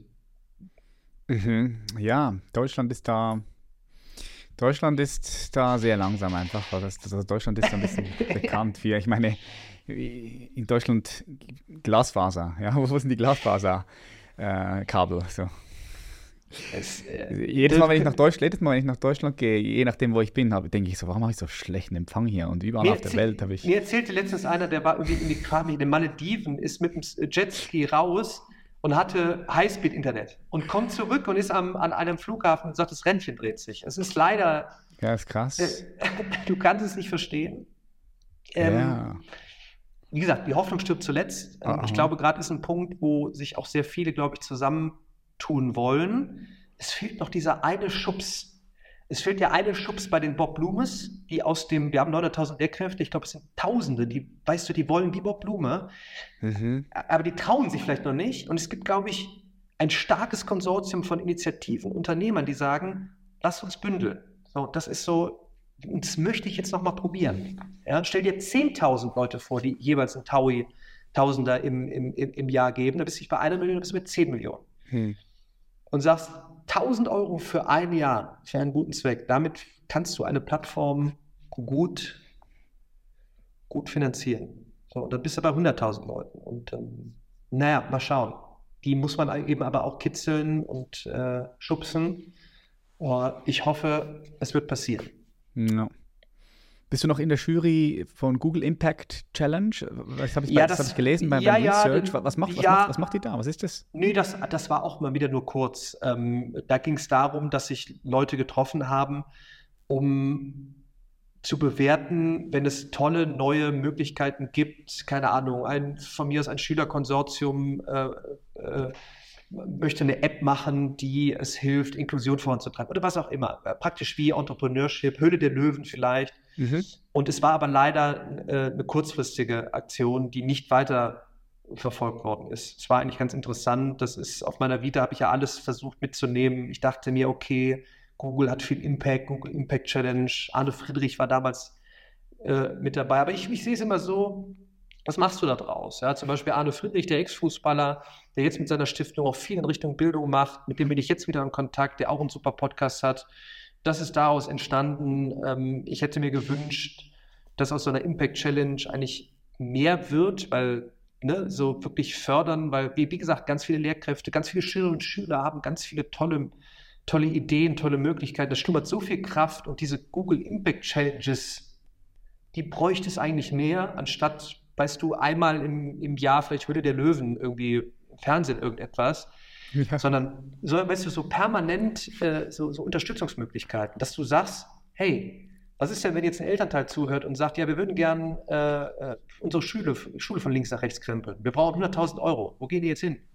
Ja, Deutschland ist da sehr langsam einfach. Also Deutschland ist da ein bisschen bekannt für, ich meine, in Deutschland Glasfaser. Ja, wo sind die Glasfaser-Kabel? So. Jedes Mal, wenn ich nach Deutschland gehe, je nachdem, wo ich bin, denke ich so, warum habe ich so schlechten Empfang hier? Und überall auf der Welt habe ich... Mir erzählte letztens einer, der war irgendwie in den Malediven, ist mit dem Jetski raus und hatte Highspeed-Internet und kommt zurück und ist an einem Flughafen und sagt, das Rändchen dreht sich. Es ist leider... Ja, ist krass. Du kannst es nicht verstehen. Ja. Wie gesagt, die Hoffnung stirbt zuletzt. Ich glaube, gerade ist ein Punkt, wo sich auch sehr viele, glaube ich, zusammentun wollen. Es fehlt noch dieser eine Schubs. Es fehlt ja eine Schubs bei den Bob Blumes, die wir haben 900.000 Lehrkräfte, ich glaube, es sind Tausende, die wollen wie Bob Blume, aber die trauen sich vielleicht noch nicht. Und es gibt, glaube ich, ein starkes Konsortium von Initiativen, Unternehmern, die sagen, lass uns bündeln. So, das ist so, und das möchte ich jetzt noch mal probieren. Ja, stell dir 10.000 Leute vor, die jeweils ein Tausender im Jahr geben, da bist du bei 1 Million, da bist du mit 10 Millionen. Und sagst, 1.000 Euro für ein Jahr für einen guten Zweck. Damit kannst du eine Plattform gut finanzieren. So, und dann bist du bei 100.000 Leuten. Und mal schauen. Die muss man eben aber auch kitzeln und schubsen. Ich hoffe, es wird passieren. No. Bist du noch in der Jury von Google Impact Challenge? Das habe ich gelesen beim Research. Was macht die da? Was ist das? Nee, das war auch mal wieder nur kurz. Da ging es darum, dass sich Leute getroffen haben, um zu bewerten, wenn es tolle neue Möglichkeiten gibt, keine Ahnung, von mir aus ein Schülerkonsortium möchte eine App machen, die es hilft, Inklusion voranzutreiben oder was auch immer. Praktisch wie Entrepreneurship, Höhle der Löwen vielleicht. Und es war aber leider eine kurzfristige Aktion, die nicht weiter verfolgt worden ist. Es war eigentlich ganz interessant. Das ist auf meiner Vita, habe ich ja alles versucht mitzunehmen. Ich dachte mir, okay, Google hat viel Impact, Google Impact Challenge. Arne Friedrich war damals mit dabei. Aber ich sehe es immer so, was machst du da draus? Ja, zum Beispiel Arne Friedrich, der Ex-Fußballer, der jetzt mit seiner Stiftung auch viel in Richtung Bildung macht, mit dem bin ich jetzt wieder in Kontakt, der auch einen super Podcast hat. Das ist daraus entstanden. Ich hätte mir gewünscht, dass aus so einer Impact Challenge eigentlich mehr wird, weil so wirklich fördern, weil, wie gesagt, ganz viele Lehrkräfte, ganz viele Schülerinnen und Schüler haben ganz viele tolle Ideen, tolle Möglichkeiten. Das schlummert so viel Kraft und diese Google Impact Challenges, die bräuchte es eigentlich mehr, anstatt, weißt du, einmal im Jahr vielleicht Höhle der Löwen irgendwie im Fernsehen irgendetwas. sondern so permanent so Unterstützungsmöglichkeiten, dass du sagst, hey, was ist denn, wenn jetzt ein Elternteil zuhört und sagt, ja, wir würden gern unsere Schule von links nach rechts krempeln. Wir brauchen 100.000 Euro. Wo gehen die jetzt hin?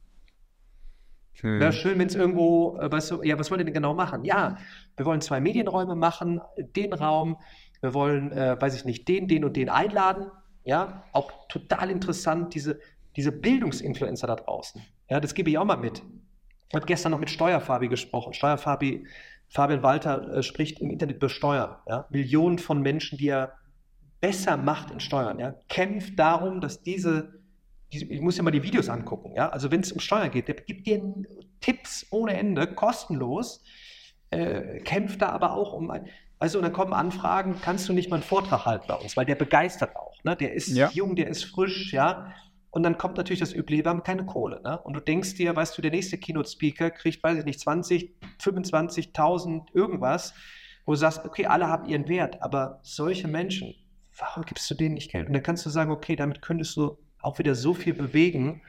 Wäre schön, wenn es irgendwo, was wollt ihr denn genau machen? Ja, wir wollen 2 Medienräume machen, den Raum, wir wollen, den und den einladen. Ja, auch total interessant, diese Bildungsinfluencer da draußen. Ja, das gebe ich auch mal mit. Ich habe gestern noch mit Steuerfabi gesprochen. Fabian Walter spricht im Internet über Steuern. Ja? Millionen von Menschen, die er besser macht in Steuern. Ja? Kämpft darum, dass ich muss ja mal die Videos angucken. Ja? Also wenn es um Steuern geht, der gibt dir Tipps ohne Ende, kostenlos. Kämpft da aber auch und dann kommen Anfragen, kannst du nicht mal einen Vortrag halten bei uns, weil der begeistert auch. Ne? Der ist jung, der ist frisch, ja. Und dann kommt natürlich das Übliche, wir haben keine Kohle. Ne? Und du denkst dir, der nächste Keynote-Speaker kriegt, 20, 25.000 irgendwas, wo du sagst, okay, alle haben ihren Wert, aber solche Menschen, warum gibst du denen nicht Geld? Und dann kannst du sagen, okay, damit könntest du auch wieder so viel bewegen.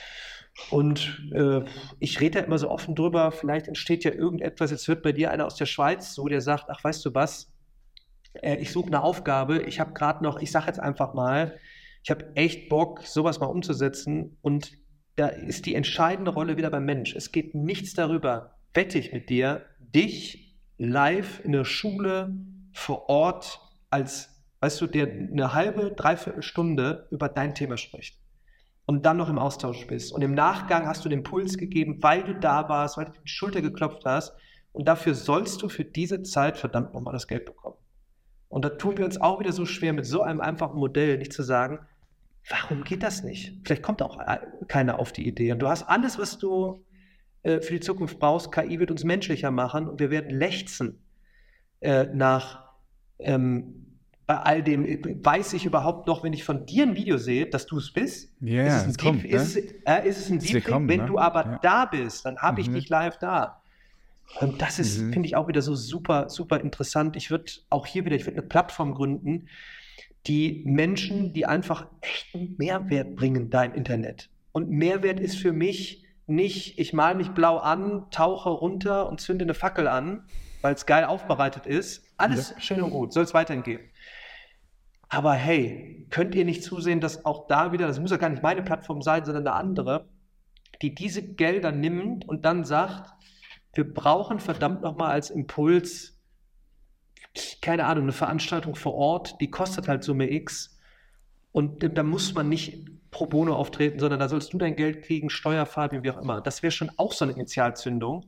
Und ich rede da immer so offen drüber, vielleicht entsteht ja irgendetwas, jetzt wird bei dir einer aus der Schweiz so, der sagt, ach, weißt du was, ich suche eine Aufgabe, ich habe gerade noch, ich sage jetzt einfach mal, ich habe echt Bock, sowas mal umzusetzen und da ist die entscheidende Rolle wieder beim Mensch. Es geht nichts darüber, wette ich mit dir, dich live in der Schule vor Ort als, der eine halbe, dreiviertel Stunde über dein Thema spricht. Und dann noch im Austausch bist. Und im Nachgang hast du den Impuls gegeben, weil du da warst, weil du die Schulter geklopft hast. Und dafür sollst du für diese Zeit verdammt nochmal das Geld bekommen. Und da tun wir uns auch wieder so schwer, mit so einem einfachen Modell nicht zu sagen, warum geht das nicht? Vielleicht kommt auch keiner auf die Idee. Und du hast alles, was du für die Zukunft brauchst. KI wird uns menschlicher machen und wir werden lechzen nach bei all dem, weiß ich überhaupt noch, wenn ich von dir ein Video sehe, dass du es bist? Ja, ist es ein Deepfake? Wenn du aber da bist, dann habe ich dich live da. Und das ist, finde ich, auch wieder so super, super interessant. Ich würde eine Plattform gründen, die Menschen, die einfach echten Mehrwert bringen da im Internet. Und Mehrwert ist für mich nicht, ich male mich blau an, tauche runter und zünde eine Fackel an, weil es geil aufbereitet ist. Alles schön und gut, soll es weiterhin geben. Aber hey, könnt ihr nicht zusehen, dass auch da wieder, das muss ja gar nicht meine Plattform sein, sondern eine andere, die diese Gelder nimmt und dann sagt, wir brauchen verdammt nochmal als Impuls, keine Ahnung, eine Veranstaltung vor Ort, die kostet halt Summe X und da muss man nicht pro bono auftreten, sondern da sollst du dein Geld kriegen, Steuerfahrten, wie auch immer. Das wäre schon auch so eine Initialzündung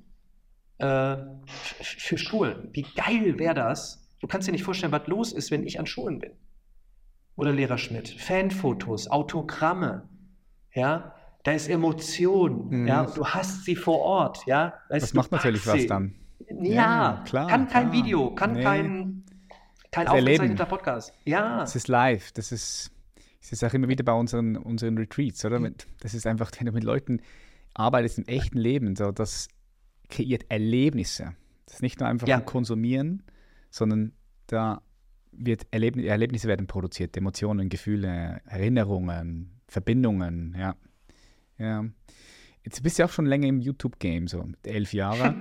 für Schulen. Wie geil wäre das? Du kannst dir nicht vorstellen, was los ist, wenn ich an Schulen bin. Oder Lehrer Schmidt. Fanfotos, Autogramme, ja, da ist Emotion, ja, und du hast sie vor Ort, ja. Das macht natürlich was dann. Ja, klar. Kein klar. Video, kein aufgezeichneter Podcast. Ja. Das ist live, das ist auch immer wieder bei unseren Retreats, oder? Das ist einfach, wenn du mit Leuten arbeitest im echten Leben, so, das kreiert Erlebnisse. Das ist nicht nur einfach ein Konsumieren, sondern da wird Erlebnisse werden produziert, Emotionen, Gefühle, Erinnerungen, Verbindungen, ja. Jetzt bist du auch schon länger im YouTube-Game, so 11 Jahre.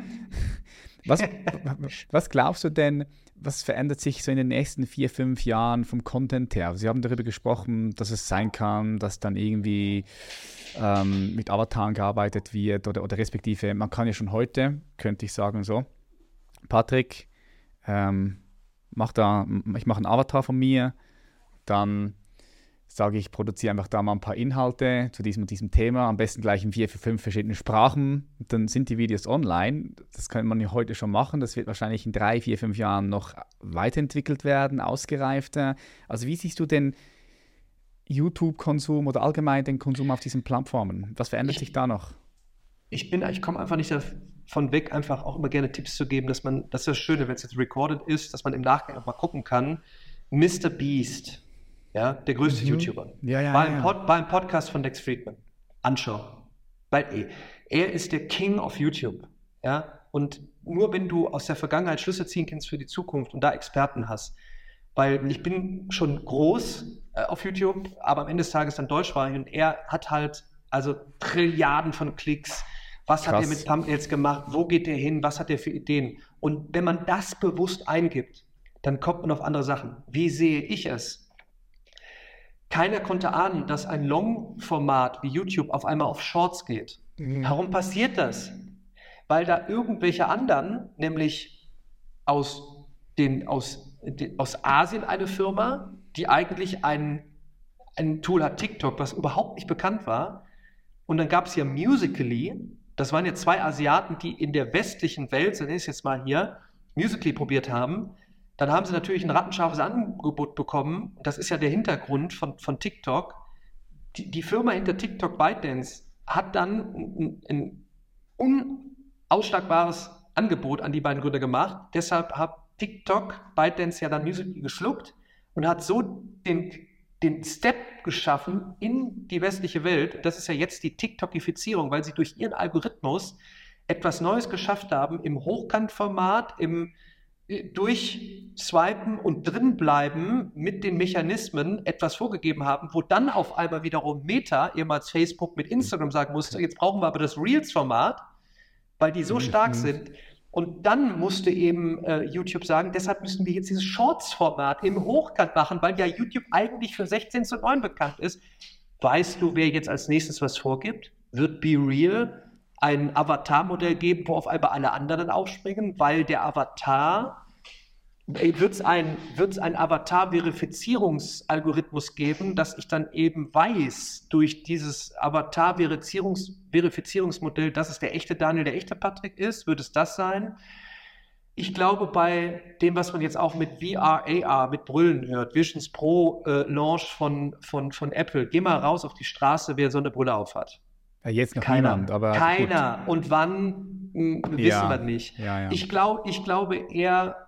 Was glaubst du denn, was verändert sich so in den nächsten 4, 5 Jahren vom Content her? Sie haben darüber gesprochen, dass es sein kann, dass dann irgendwie mit Avataren gearbeitet wird oder respektive, man kann ja schon heute, könnte ich sagen so, Patrick, ich mache einen Avatar von mir, dann sage ich, produziere einfach da mal ein paar Inhalte zu diesem und diesem Thema, am besten gleich in 4, 5 verschiedenen Sprachen. Und dann sind die Videos online. Das kann man ja heute schon machen. Das wird wahrscheinlich in 3, 4, 5 Jahren noch weiterentwickelt werden, ausgereifter. Also wie siehst du den YouTube-Konsum oder allgemein den Konsum auf diesen Plattformen? Was verändert sich da noch? Ich komme einfach nicht davon weg, einfach auch immer gerne Tipps zu geben, das ist das Schöne, wenn es jetzt recorded ist, dass man im Nachgang auch mal gucken kann. Mr. Beast, ja, der größte YouTuber, war im Podcast von Lex Fridman. Anschauen. Weil er ist der King of YouTube. Ja? Und nur wenn du aus der Vergangenheit Schlüsse ziehen kannst für die Zukunft und da Experten hast, weil ich bin schon groß auf YouTube, aber am Ende des Tages dann deutschsprachig und er hat halt also Trilliarden von Klicks, Was hat er mit Thumbnails gemacht? Wo geht er hin? Was hat er für Ideen? Und wenn man das bewusst eingibt, dann kommt man auf andere Sachen. Wie sehe ich es? Keiner konnte ahnen, dass ein Long-Format wie YouTube auf einmal auf Shorts geht. Warum passiert das? Weil da irgendwelche anderen, nämlich aus Asien eine Firma, die eigentlich ein Tool hat, TikTok, was überhaupt nicht bekannt war. Und dann gab es ja Musical.ly, das waren ja zwei Asiaten, die in der westlichen Welt, so nenne ich es jetzt mal hier, Musical.ly probiert haben. Dann haben sie natürlich ein rattenscharfes Angebot bekommen. Das ist ja der Hintergrund von TikTok. Die Firma hinter TikTok, ByteDance, hat dann ein unausschlagbares Angebot an die beiden Gründer gemacht. Deshalb hat TikTok, ByteDance ja dann Musical.ly geschluckt und hat so den Step geschaffen in die westliche Welt. Das ist ja jetzt die TikTokifizierung, weil sie durch ihren Algorithmus etwas Neues geschafft haben, im Hochkantformat, durchswipen und drinbleiben mit den Mechanismen etwas vorgegeben haben, wo dann auf einmal wiederum Meta, ehemals Facebook, mit Instagram sagen musste, jetzt brauchen wir aber das Reels-Format, weil die so stark sind. Und dann musste eben YouTube sagen, deshalb müssen wir jetzt dieses Shorts-Format im Hochkant machen, weil ja YouTube eigentlich für 16:9 bekannt ist. Weißt du, wer jetzt als nächstes was vorgibt? Wird BeReal ein Avatar-Modell geben, wo auf einmal alle anderen aufspringen, weil der Avatar, wird es ein Avatar-Verifizierungsalgorithmus geben, dass ich dann eben weiß, durch dieses Avatar-Verifizierungsmodell, dass es der echte Daniel, der echte Patrick ist? Wird es das sein? Ich glaube, bei dem, was man jetzt auch mit VR, AR, mit Brillen hört, Visions Pro Launch von Apple, geh mal raus auf die Straße, wer so eine Brille aufhat. Ja, jetzt noch Keiner. niemand, aber Keiner. Gut. Und wann, wissen wir nicht. Ja. Ich glaube eher,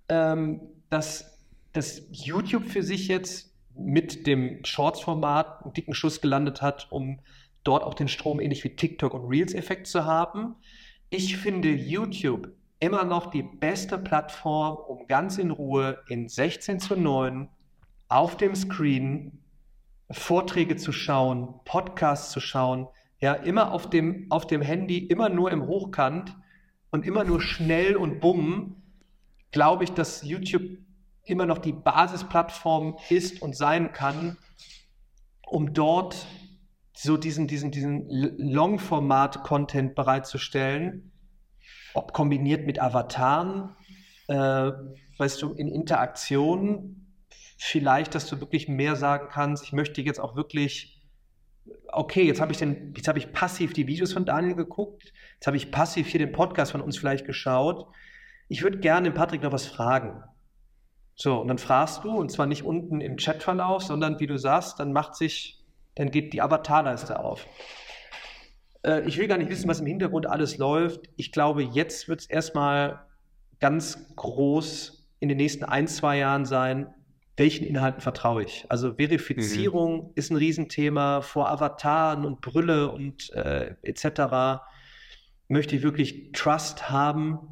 dass YouTube für sich jetzt mit dem Shorts-Format einen dicken Schuss gelandet hat, um dort auch den Strom ähnlich wie TikTok und Reels-Effekt zu haben. Ich finde YouTube immer noch die beste Plattform, um ganz in Ruhe in 16:9 auf dem Screen Vorträge zu schauen, Podcasts zu schauen, ja, immer auf dem Handy, immer nur im Hochkant und immer nur schnell und bumm. Glaube ich, dass YouTube immer noch die Basisplattform ist und sein kann, um dort so diesen Long-Format-Content bereitzustellen, ob kombiniert mit Avataren, weißt du, in Interaktion, vielleicht, dass du wirklich mehr sagen kannst, ich möchte jetzt auch wirklich, okay, jetzt habe ich passiv die Videos von Daniel geguckt, jetzt habe ich passiv hier den Podcast von uns vielleicht geschaut. Ich würde gerne den Patrick noch was fragen. So, und dann fragst du, und zwar nicht unten im Chatverlauf, sondern wie du sagst, dann geht die Avatarleiste auf. Ich will gar nicht wissen, was im Hintergrund alles läuft. Ich glaube, jetzt wird es erstmal ganz groß in den nächsten 1-2 Jahren sein, welchen Inhalten vertraue ich? Also Verifizierung ist ein Riesenthema, vor Avataren und Brille und etc. Möchte ich wirklich Trust haben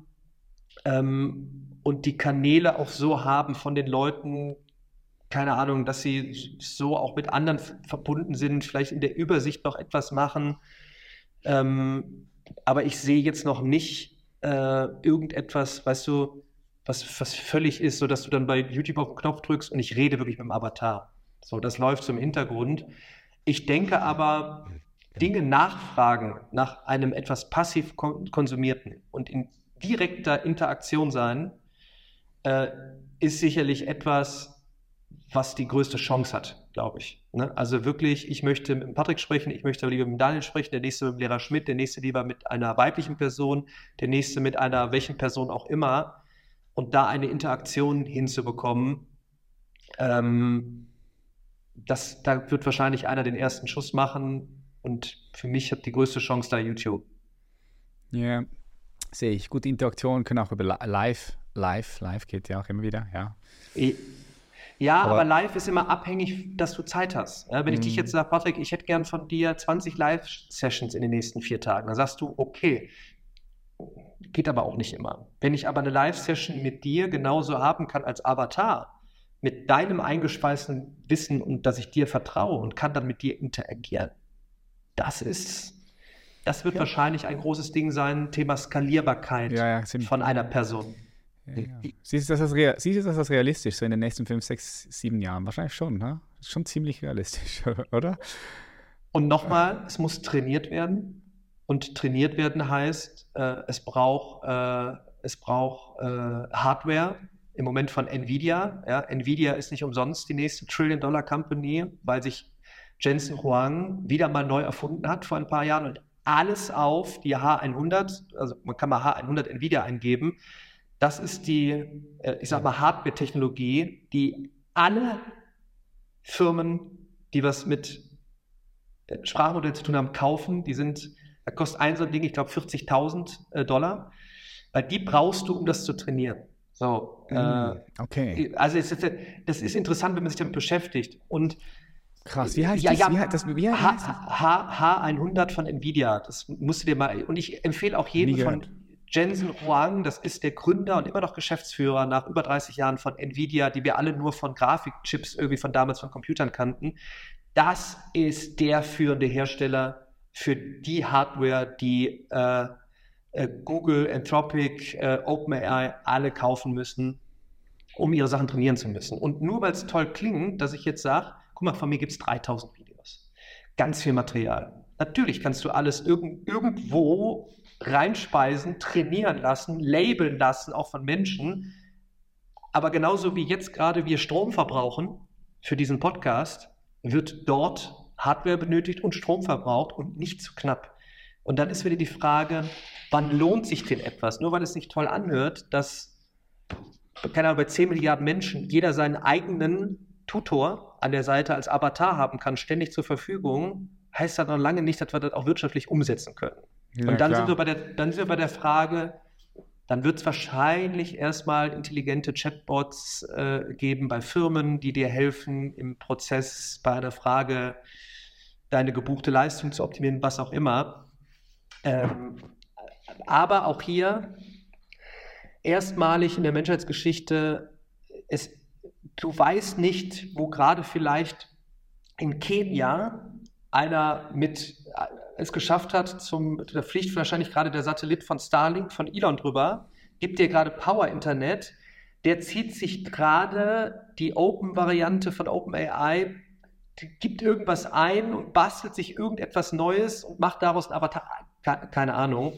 und die Kanäle auch so haben von den Leuten, keine Ahnung, dass sie so auch mit anderen verbunden sind, vielleicht in der Übersicht noch etwas machen. Aber ich sehe jetzt noch nicht irgendetwas, weißt du, was völlig ist, sodass du dann bei YouTube auf den Knopf drückst und ich rede wirklich mit dem Avatar. So, das läuft so im Hintergrund. Ich denke aber, Dinge nachfragen nach einem etwas passiv konsumierten und in direkter Interaktion sein, ist sicherlich etwas, was die größte Chance hat, glaube ich. Ne? Also wirklich, ich möchte mit Patrick sprechen, ich möchte lieber mit Daniel sprechen, der nächste mit dem Lehrer Schmidt, der nächste lieber mit einer weiblichen Person, der nächste mit einer welchen Person auch immer. Und da eine Interaktion hinzubekommen, da wird wahrscheinlich einer den ersten Schuss machen. Und für mich hat die größte Chance da YouTube. Ja, sehe ich. Gute Interaktionen können auch über Live geht ja auch immer wieder, ja. Ja, aber live ist immer abhängig, dass du Zeit hast. Ja, wenn ich dich jetzt sage, Patrick, ich hätte gern von dir 20 Live-Sessions in den nächsten 4 Tagen, dann sagst du, okay, geht aber auch nicht immer. Wenn ich aber eine Live-Session mit dir genauso haben kann als Avatar, mit deinem eingespeisten Wissen und dass ich dir vertraue und kann dann mit dir interagieren, das ist Das wird wahrscheinlich ein großes Ding sein, Thema Skalierbarkeit von einer Person. Ja. Siehst du das als realistisch, so in den nächsten 5, 6, 7 Jahren? Wahrscheinlich schon, ne? Schon ziemlich realistisch, oder? Und nochmal, es muss trainiert werden. Und trainiert werden heißt, es braucht Hardware, im Moment von Nvidia. Ja, Nvidia ist nicht umsonst die nächste Trillion-Dollar-Company, weil sich Jensen Huang wieder mal neu erfunden hat vor ein paar Jahren und alles auf die H100, also man kann mal H100 Nvidia eingeben. Das ist die, ich sag mal, Hardware-Technologie, die alle Firmen, die was mit Sprachmodell zu tun haben, kaufen. Da kostet ein so ein Ding, ich glaube, $40.000, weil die brauchst du, um das zu trainieren. So, okay. Also das ist interessant, wenn man sich damit beschäftigt. Und krass, wie heißt das? H100 von Nvidia, das musst du dir mal, und ich empfehle auch jedem von Jensen Huang, das ist der Gründer und immer noch Geschäftsführer nach über 30 Jahren von Nvidia, die wir alle nur von Grafikchips irgendwie von damals von Computern kannten. Das ist der führende Hersteller für die Hardware, die Google, Anthropic, OpenAI alle kaufen müssen, um ihre Sachen trainieren zu müssen. Und nur weil es toll klingt, dass ich jetzt sage, guck mal, von mir gibt es 3000 Videos. Ganz viel Material. Natürlich kannst du alles irgendwo reinspeisen, trainieren lassen, labeln lassen, auch von Menschen. Aber genauso wie jetzt gerade wir Strom verbrauchen für diesen Podcast, wird dort Hardware benötigt und Strom verbraucht und nicht zu knapp. Und dann ist wieder die Frage, wann lohnt sich denn etwas? Nur weil es sich toll anhört, dass, keine Ahnung, bei 10 Milliarden Menschen jeder seinen eigenen Tutor an der Seite als Avatar haben kann, ständig zur Verfügung, heißt das noch lange nicht, dass wir das auch wirtschaftlich umsetzen können. Ja, und dann sind wir bei der Frage, dann wird es wahrscheinlich erstmal intelligente Chatbots geben bei Firmen, die dir helfen im Prozess bei einer Frage, deine gebuchte Leistung zu optimieren, was auch immer. Aber auch hier erstmalig in der Menschheitsgeschichte, du weißt nicht, wo gerade vielleicht in Kenia einer es geschafft hat, da fliegt wahrscheinlich gerade der Satellit von Starlink, von Elon drüber, gibt dir gerade Power-Internet, der zieht sich gerade die Open-Variante von OpenAI, gibt irgendwas ein und bastelt sich irgendetwas Neues und macht daraus ein Avatar, keine Ahnung.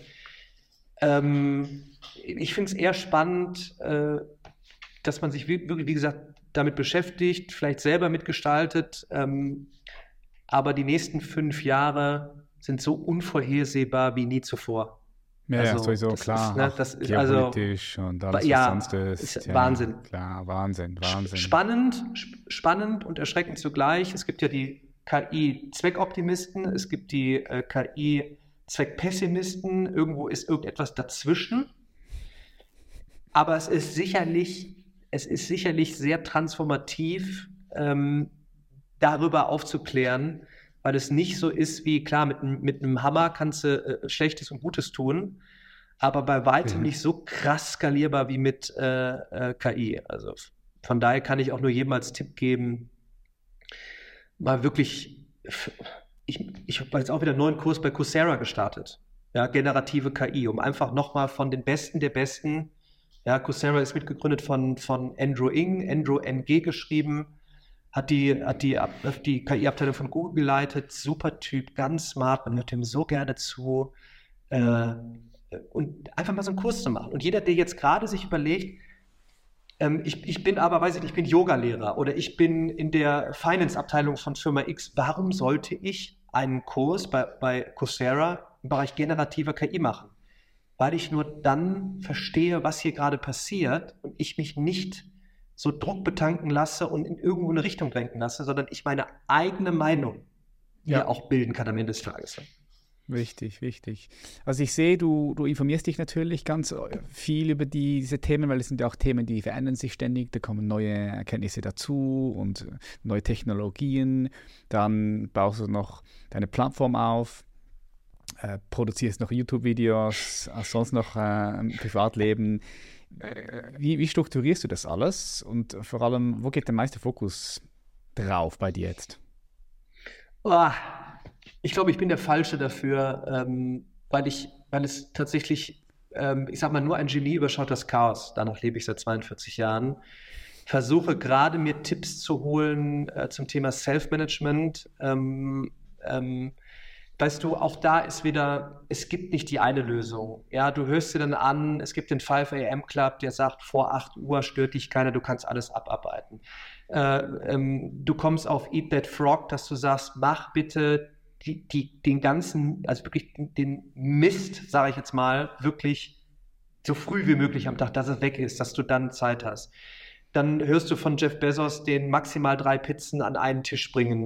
Ich finde es eher spannend, dass man sich wirklich, wie gesagt, damit beschäftigt, vielleicht selber mitgestaltet, aber die nächsten 5 Jahre sind so unvorhersehbar wie nie zuvor. Ja, also, sowieso, klar. Das ist geopolitisch und alles, was sonst ist. Ist Wahnsinn. Klar, Wahnsinn. Spannend und erschreckend zugleich. Es gibt ja die KI-Zweckoptimisten, es gibt die KI-Zweckpessimisten, irgendwo ist irgendetwas dazwischen. Aber es ist sicherlich sehr transformativ, darüber aufzuklären, weil es nicht so ist wie, klar, mit einem Hammer kannst du Schlechtes und Gutes tun, aber bei weitem nicht so krass skalierbar wie mit KI. Also von daher kann ich auch nur jedem als Tipp geben, mal wirklich, ich habe jetzt auch wieder einen neuen Kurs bei Coursera gestartet, ja, generative KI, um einfach nochmal von den Besten der Besten, ja, Coursera ist mitgegründet von Andrew Ng, Andrew NG geschrieben, hat die KI-Abteilung von Google geleitet, super Typ, ganz smart, man hört ihm so gerne zu, und einfach mal so einen Kurs zu machen. Und jeder, der jetzt gerade sich überlegt, ich bin Yoga-Lehrer oder ich bin in der Finance-Abteilung von Firma X, warum sollte ich einen Kurs bei Coursera im Bereich generativer KI machen? Weil ich nur dann verstehe, was hier gerade passiert und ich mich nicht so Druck betanken lasse und in irgendwo eine Richtung drängen lasse, sondern ich meine eigene Meinung hier auch bilden kann am Ende des Tages. Wichtig. Also ich sehe, du informierst dich natürlich ganz viel über diese Themen, weil es sind ja auch Themen, die verändern sich ständig, da kommen neue Erkenntnisse dazu und neue Technologien. Dann baust du noch deine Plattform auf, produzierst noch YouTube-Videos, sonst noch ein Privatleben. Wie strukturierst du das alles und vor allem, wo geht der meiste Fokus drauf bei dir jetzt? Ich glaube, ich bin der Falsche dafür, weil es tatsächlich, ich sag mal, nur ein Genie überschaut das Chaos. Danach lebe ich seit 42 Jahren. Versuche gerade mir Tipps zu holen zum Thema Self-Management. Weißt du, auch da ist wieder, es gibt nicht die eine Lösung. Ja, du hörst dir dann an, es gibt den 5 a.m. Club, der sagt, vor 8 Uhr stört dich keiner, du kannst alles abarbeiten. Du kommst auf Eat That Frog, dass du sagst, mach bitte den ganzen, also wirklich den Mist, sage ich jetzt mal, wirklich so früh wie möglich am Tag, dass es weg ist, dass du dann Zeit hast. Dann hörst du von Jeff Bezos den maximal 3 Pizzen an einen Tisch bringen,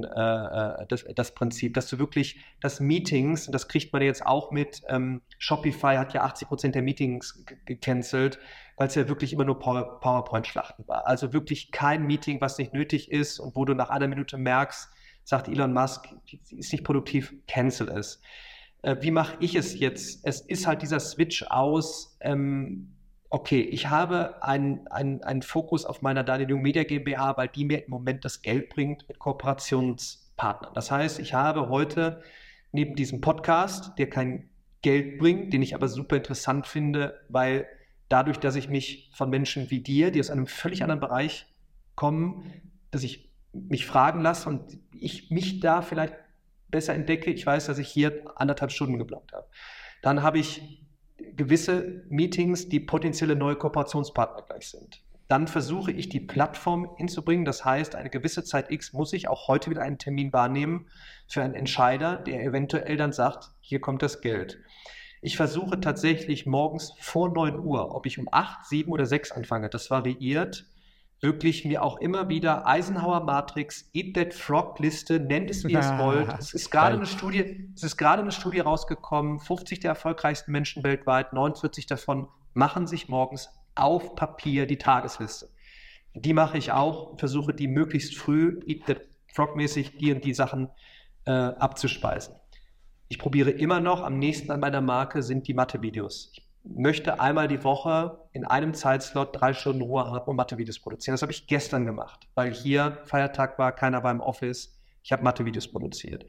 das Prinzip, dass du wirklich das Meetings, und das kriegt man jetzt auch mit, Shopify hat ja 80% der Meetings gecancelt, weil es ja wirklich immer nur PowerPoint-Schlachten war. Also wirklich kein Meeting, was nicht nötig ist und wo du nach einer Minute merkst, sagt Elon Musk, ist nicht produktiv, cancel es. Wie mache ich es jetzt? Es ist halt dieser Switch aus, okay, ich habe einen Fokus auf meiner Daniel Jung Media GmbH, weil die mir im Moment das Geld bringt mit Kooperationspartnern. Das heißt, ich habe heute neben diesem Podcast, der kein Geld bringt, den ich aber super interessant finde, weil dadurch, dass ich mich von Menschen wie dir, die aus einem völlig anderen Bereich kommen, dass ich mich fragen lasse und ich mich da vielleicht besser entdecke. Ich weiß, dass ich hier 1,5 Stunden geblockt habe. Dann habe ich gewisse Meetings, die potenzielle neue Kooperationspartner gleich sind. Dann versuche ich, die Plattform hinzubringen. Das heißt, eine gewisse Zeit X muss ich auch heute wieder einen Termin wahrnehmen für einen Entscheider, der eventuell dann sagt, hier kommt das Geld. Ich versuche tatsächlich morgens vor 9 Uhr, ob ich um 8, 7 oder 6 anfange, das variiert, wirklich mir auch immer wieder Eisenhower Matrix, Eat That Frog Liste, nennt es wie ihr es wollt. Es ist gerade eine Studie rausgekommen, 50 der erfolgreichsten Menschen weltweit, 49 davon machen sich morgens auf Papier die Tagesliste. Die mache ich auch, versuche die möglichst früh, Eat That Frog mäßig, die und die Sachen abzuspeisen. Ich probiere immer noch, am nächsten an meiner Marke sind die Mathe-Videos. Ich möchte einmal die Woche in einem Zeitslot 3 Stunden Ruhe haben und Mathe-Videos produzieren. Das habe ich gestern gemacht, weil hier Feiertag war, keiner war im Office. Ich habe Mathe-Videos produziert.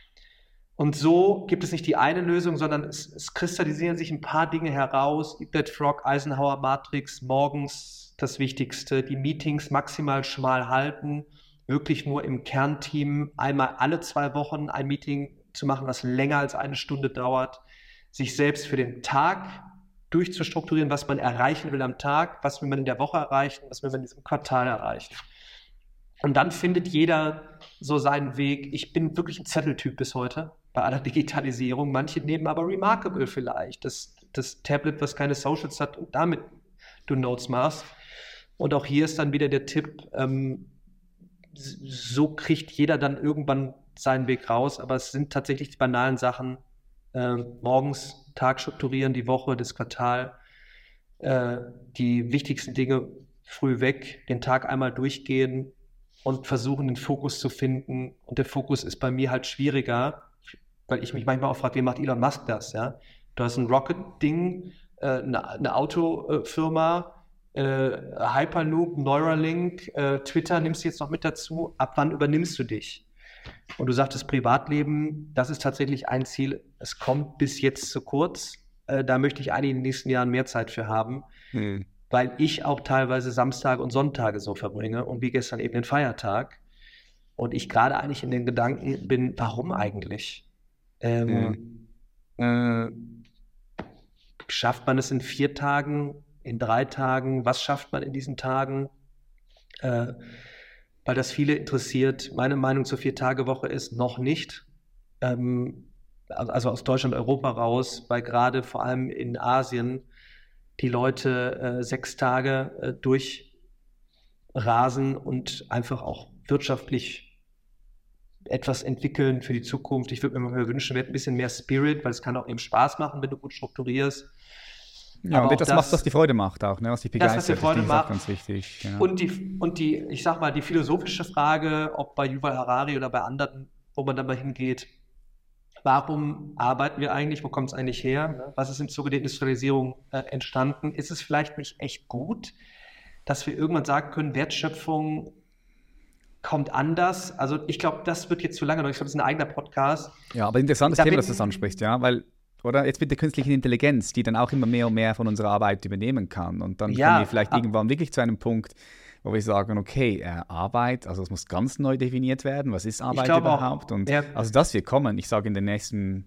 Und so gibt es nicht die eine Lösung, sondern es kristallisieren sich ein paar Dinge heraus. Eat That Frog, Eisenhower Matrix, morgens das Wichtigste, die Meetings maximal schmal halten, wirklich nur im Kernteam einmal alle 2 Wochen ein Meeting zu machen, was länger als 1 Stunde dauert, sich selbst für den Tag durchzustrukturieren, was man erreichen will am Tag, was will man in der Woche erreichen, was will man in diesem Quartal erreichen. Und dann findet jeder so seinen Weg. Ich bin wirklich ein Zetteltyp bis heute bei aller Digitalisierung. Manche nehmen aber Remarkable vielleicht, das Tablet, was keine Socials hat und damit du Notes machst. Und auch hier ist dann wieder der Tipp, so kriegt jeder dann irgendwann seinen Weg raus, aber es sind tatsächlich die banalen Sachen, morgens Tag strukturieren, die Woche, das Quartal, die wichtigsten Dinge früh weg, den Tag einmal durchgehen und versuchen, den Fokus zu finden. Und der Fokus ist bei mir halt schwieriger, weil ich mich manchmal auch frage, wie macht Elon Musk das? Ja? Du hast ein Rocket-Ding, eine Autofirma, Hyperloop, Neuralink, Twitter nimmst du jetzt noch mit dazu. Ab wann übernimmst du dich? Und du sagtest Privatleben, das ist tatsächlich ein Ziel. Es kommt bis jetzt zu kurz. Da möchte ich eigentlich in den nächsten Jahren mehr Zeit für haben, weil ich auch teilweise Samstage und Sonntage so verbringe und wie gestern eben den Feiertag. Und ich gerade eigentlich in den Gedanken bin, warum eigentlich? Schafft man es in 4 Tagen, in 3 Tagen? Was schafft man in diesen Tagen? Weil das viele interessiert. Meine Meinung zur 4-Tage-Woche ist noch nicht. Also aus Deutschland, Europa raus, weil gerade vor allem in Asien die Leute 6 Tage durchrasen und einfach auch wirtschaftlich etwas entwickeln für die Zukunft. Ich würde mir mal wünschen, wir hätten ein bisschen mehr Spirit, weil es kann auch eben Spaß machen, wenn du gut strukturierst. Ja, aber und das macht, was die Freude macht auch, ne? Was dich begeistert, das, was die Freude ist macht. Auch ganz wichtig. Ja. Und die, ich sag mal, die philosophische Frage, ob bei Yuval Harari oder bei anderen, wo man dann mal hingeht, warum arbeiten wir eigentlich, wo kommt es eigentlich her, was ist im Zuge der Industrialisierung entstanden, ist es vielleicht nicht echt gut, dass wir irgendwann sagen können, Wertschöpfung kommt anders. Also ich glaube, das wird jetzt zu lange. Ich glaube, das ist ein eigener Podcast. Ja, aber interessantes Thema, dass du das ansprichst, ja, weil, oder jetzt mit der künstlichen Intelligenz, die dann auch immer mehr und mehr von unserer Arbeit übernehmen kann. Und dann kommen wir vielleicht irgendwann wirklich zu einem Punkt, wo wir sagen, okay, Arbeit, also es muss ganz neu definiert werden. Was ist Arbeit überhaupt? Und also das wird kommen. Ich sage, in den nächsten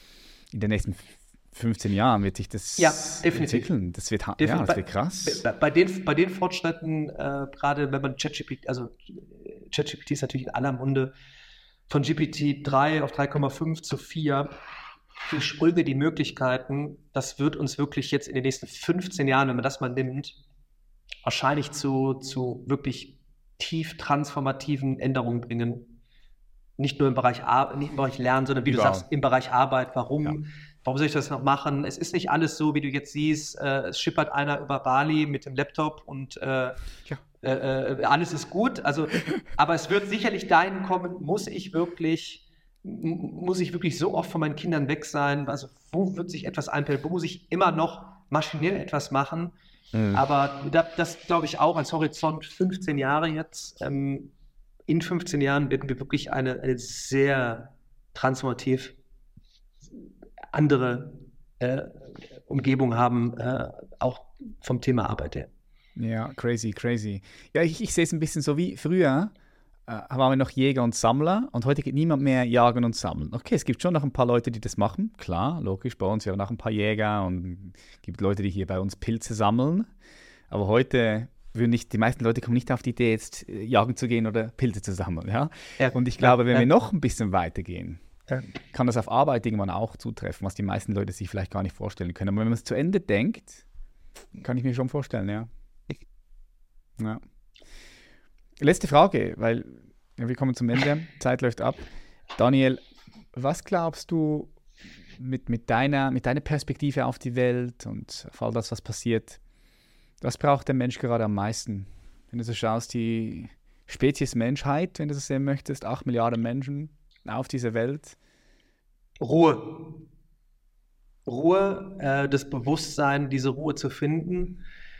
15 Jahren wird sich das entwickeln. Das wird krass. Bei den Fortschritten, gerade wenn man ChatGPT, also ChatGPT ist natürlich in aller Munde, von GPT-3 auf 3,5 zu 4, die Sprünge, die Möglichkeiten, das wird uns wirklich jetzt in den nächsten 15 Jahren, wenn man das mal nimmt, wahrscheinlich zu wirklich tief transformativen Änderungen bringen. Nicht nur im Bereich Lernen, sondern wie du sagst, im Bereich Arbeit. Warum soll ich das noch machen? Es ist nicht alles so, wie du jetzt siehst, es schippert einer über Bali mit dem Laptop und alles ist gut. Also, aber es wird sicherlich dahin kommen, muss ich wirklich so oft von meinen Kindern weg sein? Also, wo wird sich etwas einpendeln? Wo muss ich immer noch maschinell etwas machen? Aber das glaube ich auch als Horizont 15 Jahre jetzt. In 15 Jahren werden wir wirklich eine sehr transformativ andere Umgebung haben, auch vom Thema Arbeit her. Ja, crazy. Ja, ich sehe es ein bisschen so wie früher. Waren wir noch Jäger und Sammler und heute geht niemand mehr jagen und sammeln. Okay, es gibt schon noch ein paar Leute, die das machen. Klar, logisch, bei uns ja noch ein paar Jäger und es gibt Leute, die hier bei uns Pilze sammeln. Aber heute die meisten Leute kommen nicht auf die Idee, jetzt jagen zu gehen oder Pilze zu sammeln. Ja? Und ich glaube, wenn wir noch ein bisschen weitergehen, kann das auf Arbeit irgendwann auch zutreffen, was die meisten Leute sich vielleicht gar nicht vorstellen können. Aber wenn man es zu Ende denkt, kann ich mir schon vorstellen, ja. Letzte Frage, weil wir kommen zum Ende, Zeit läuft ab. Daniel, was glaubst du mit deiner Perspektive auf die Welt und auf all das, was passiert, was braucht der Mensch gerade am meisten? Wenn du so schaust, die Spezies Menschheit, wenn du so sehen möchtest, 8 Milliarden Menschen auf dieser Welt. Ruhe, das Bewusstsein, diese Ruhe zu finden.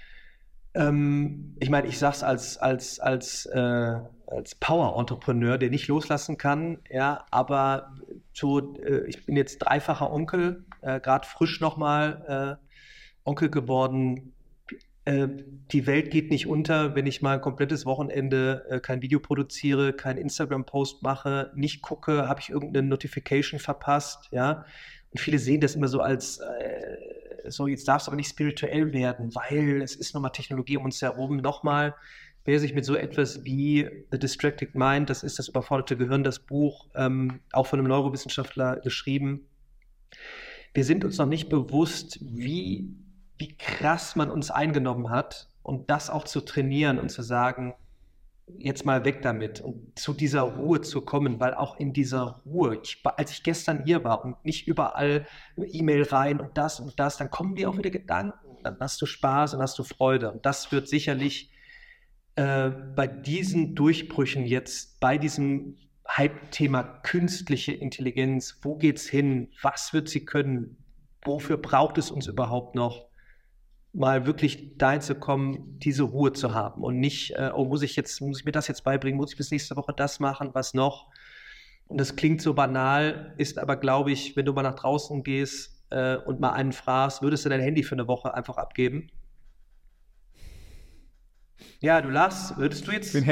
Ich meine, ich sag's als Power-Entrepreneur, der nicht loslassen kann, ja, aber ich bin jetzt dreifacher Onkel, gerade frisch nochmal Onkel geworden. Die Welt geht nicht unter, wenn ich mal ein komplettes Wochenende kein Video produziere, keinen Instagram-Post mache, nicht gucke, habe ich irgendeine Notification verpasst, ja. Und viele sehen das immer so als so, jetzt darf es aber nicht spirituell werden, weil es ist nochmal Technologie um uns herum. Nochmal, wer sich mit so etwas wie The Distracted Mind, das ist das überforderte Gehirn, das Buch, auch von einem Neurowissenschaftler geschrieben. Wir sind uns noch nicht bewusst, wie krass man uns eingenommen hat und das auch zu trainieren und zu sagen, jetzt mal weg damit und zu dieser Ruhe zu kommen, weil auch in dieser Ruhe, als ich gestern hier war und nicht überall E-Mail rein und das, dann kommen dir auch wieder Gedanken, dann hast du Spaß und hast du Freude und das wird sicherlich bei diesen Durchbrüchen jetzt, bei diesem Hype-Thema künstliche Intelligenz, wo geht's hin, was wird sie können, wofür braucht es uns überhaupt noch, mal wirklich dahin zu kommen, diese Ruhe zu haben und nicht, muss ich mir das jetzt beibringen, muss ich bis nächste Woche das machen, was noch? Und das klingt so banal, ist aber, glaube ich, wenn du mal nach draußen gehst und mal einen fragst, würdest du dein Handy für eine Woche einfach abgeben? Ja, du lachst. Würdest du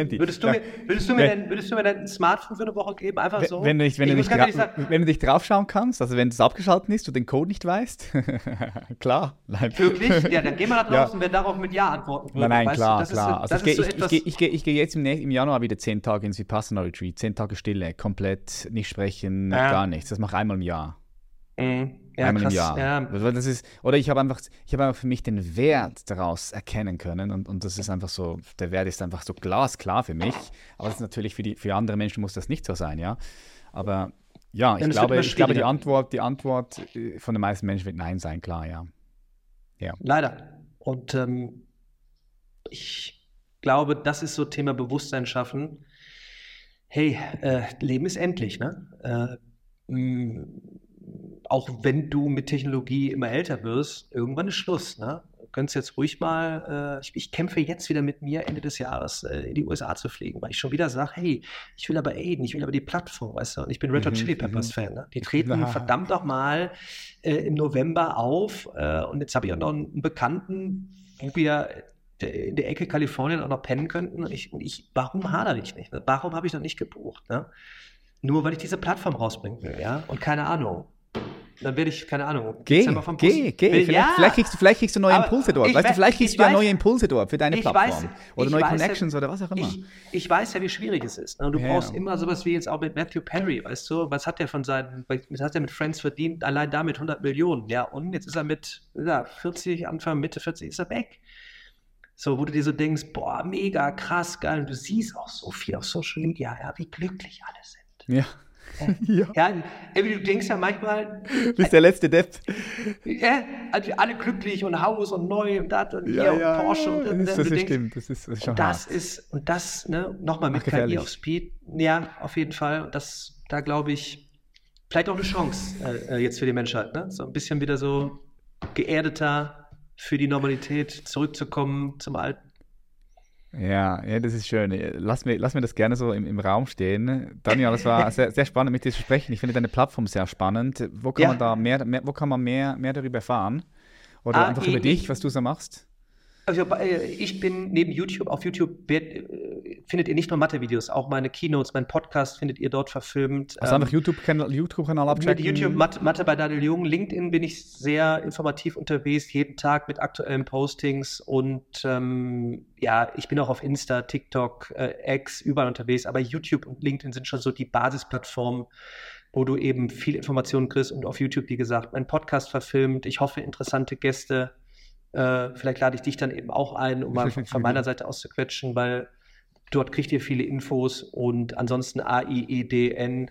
mir dein Smartphone für eine Woche geben? Einfach so? Wenn du nicht draufschauen kannst, also wenn es abgeschaltet ist, du den Code nicht weißt, klar. Nein. Wirklich? Ja, dann gehen wir nach draußen, wer darauf mit Ja antworten würde. Nein, klar. Also ich gehe jetzt im Januar wieder 10 Tage ins Vipassana Retreat, 10 Tage Stille, komplett nicht sprechen, gar nichts. Das mache ich einmal im Jahr. Ja, einmal krass, im Jahr. Ja. Das ist, oder ich habe einfach für mich den Wert daraus erkennen können und das ist einfach so, der Wert ist einfach so glasklar für mich, aber das ist natürlich für andere Menschen muss das nicht so sein, ja. Aber ja, ich glaube die Antwort von den meisten Menschen wird Nein sein, klar, ja. Leider. Und ich glaube, das ist so Thema Bewusstsein schaffen. Hey, Leben ist endlich, ne? Auch wenn du mit Technologie immer älter wirst, irgendwann ist Schluss, ne? könntest jetzt ruhig mal, ich kämpfe jetzt wieder mit mir, Ende des Jahres in die USA zu fliegen, weil ich schon wieder sage, hey, ich will aber Aiden, ich will aber die Plattform, weißt du, und ich bin Red Hot Chili Peppers Fan, ne? Die treten verdammt noch mal im November auf und jetzt habe ich auch noch einen Bekannten, wo wir in der Ecke Kalifornien auch noch pennen könnten und warum hadere ich nicht, ne? Warum habe ich noch nicht gebucht, ne? Nur weil ich diese Plattform rausbringen will, ja, und keine Ahnung. Dann werde ich, keine Ahnung. Geh. Vielleicht kriegst du neue Impulse dort. Vielleicht kriegst du ja neue Impulse dort für deine Plattform. Oder neue Connections oder was auch immer. Ich weiß ja, wie schwierig es ist. Ne? Und du brauchst immer sowas wie jetzt auch mit Matthew Perry, weißt du? Was hat der mit Friends verdient? Allein damit 100 Millionen. Ja, und jetzt ist er mit 40, Anfang, Mitte 40 ist er weg. So, wo du dir so denkst, boah, mega, krass, geil. Und du siehst auch so viel auf Social Media, ja, wie glücklich alle sind. Ja. Ja, du denkst ja manchmal. Du bist der letzte Depp. Ja, also alle glücklich und Haus und neu und das und hier und Porsche. Und das stimmt, das ist schon hart. Und das, ne, nochmal mit KI auf Speed. Ja, auf jeden Fall. Und da glaube ich, vielleicht auch eine Chance jetzt für die Menschheit, ne? So ein bisschen wieder so geerdeter für die Normalität zurückzukommen zum Alten. Ja, das ist schön. Lass mir das gerne so im Raum stehen. Daniel, das war sehr, sehr spannend mit dir zu sprechen. Ich finde deine Plattform sehr spannend. Wo kann man mehr darüber erfahren? Oder einfach über dich, was du so machst? Also ich bin neben YouTube, auf YouTube findet ihr nicht nur Mathe-Videos, auch meine Keynotes, mein Podcast findet ihr dort verfilmt. Also einfach YouTube-Kanal abchecken. Mit YouTube Mathe bei Daniel Jung. LinkedIn bin ich sehr informativ unterwegs, jeden Tag mit aktuellen Postings und ich bin auch auf Insta, TikTok, X, überall unterwegs, aber YouTube und LinkedIn sind schon so die Basisplattformen, wo du eben viel Informationen kriegst und auf YouTube, wie gesagt, mein Podcast verfilmt. Ich hoffe, interessante Gäste. Vielleicht lade ich dich dann eben auch ein, um mal von meiner Seite aus zu quetschen, weil dort kriegt ihr viele Infos und ansonsten AIEDN,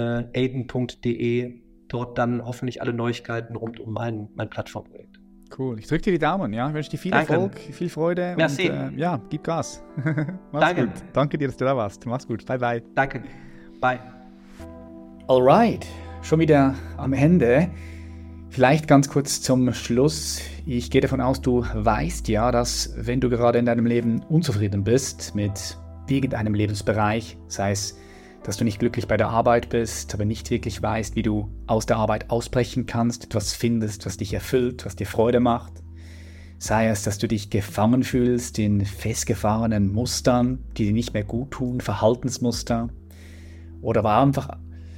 aiden.de, dort dann hoffentlich alle Neuigkeiten rund um mein Plattformprojekt. Cool, ich drücke dir die Daumen, ja, ich wünsche dir viel Erfolg, viel Freude. Merci. Und gib Gas. Mach's gut. Danke dir, dass du da warst. Mach's gut, bye bye. Danke, bye. Alright, schon wieder am Ende. Vielleicht ganz kurz zum Schluss. Ich gehe davon aus, du weißt ja, dass wenn du gerade in deinem Leben unzufrieden bist mit irgendeinem Lebensbereich, sei es, dass du nicht glücklich bei der Arbeit bist, aber nicht wirklich weißt, wie du aus der Arbeit ausbrechen kannst, etwas findest, was dich erfüllt, was dir Freude macht, sei es, dass du dich gefangen fühlst in festgefahrenen Mustern, die dir nicht mehr gut tun, Verhaltensmuster, oder war einfach,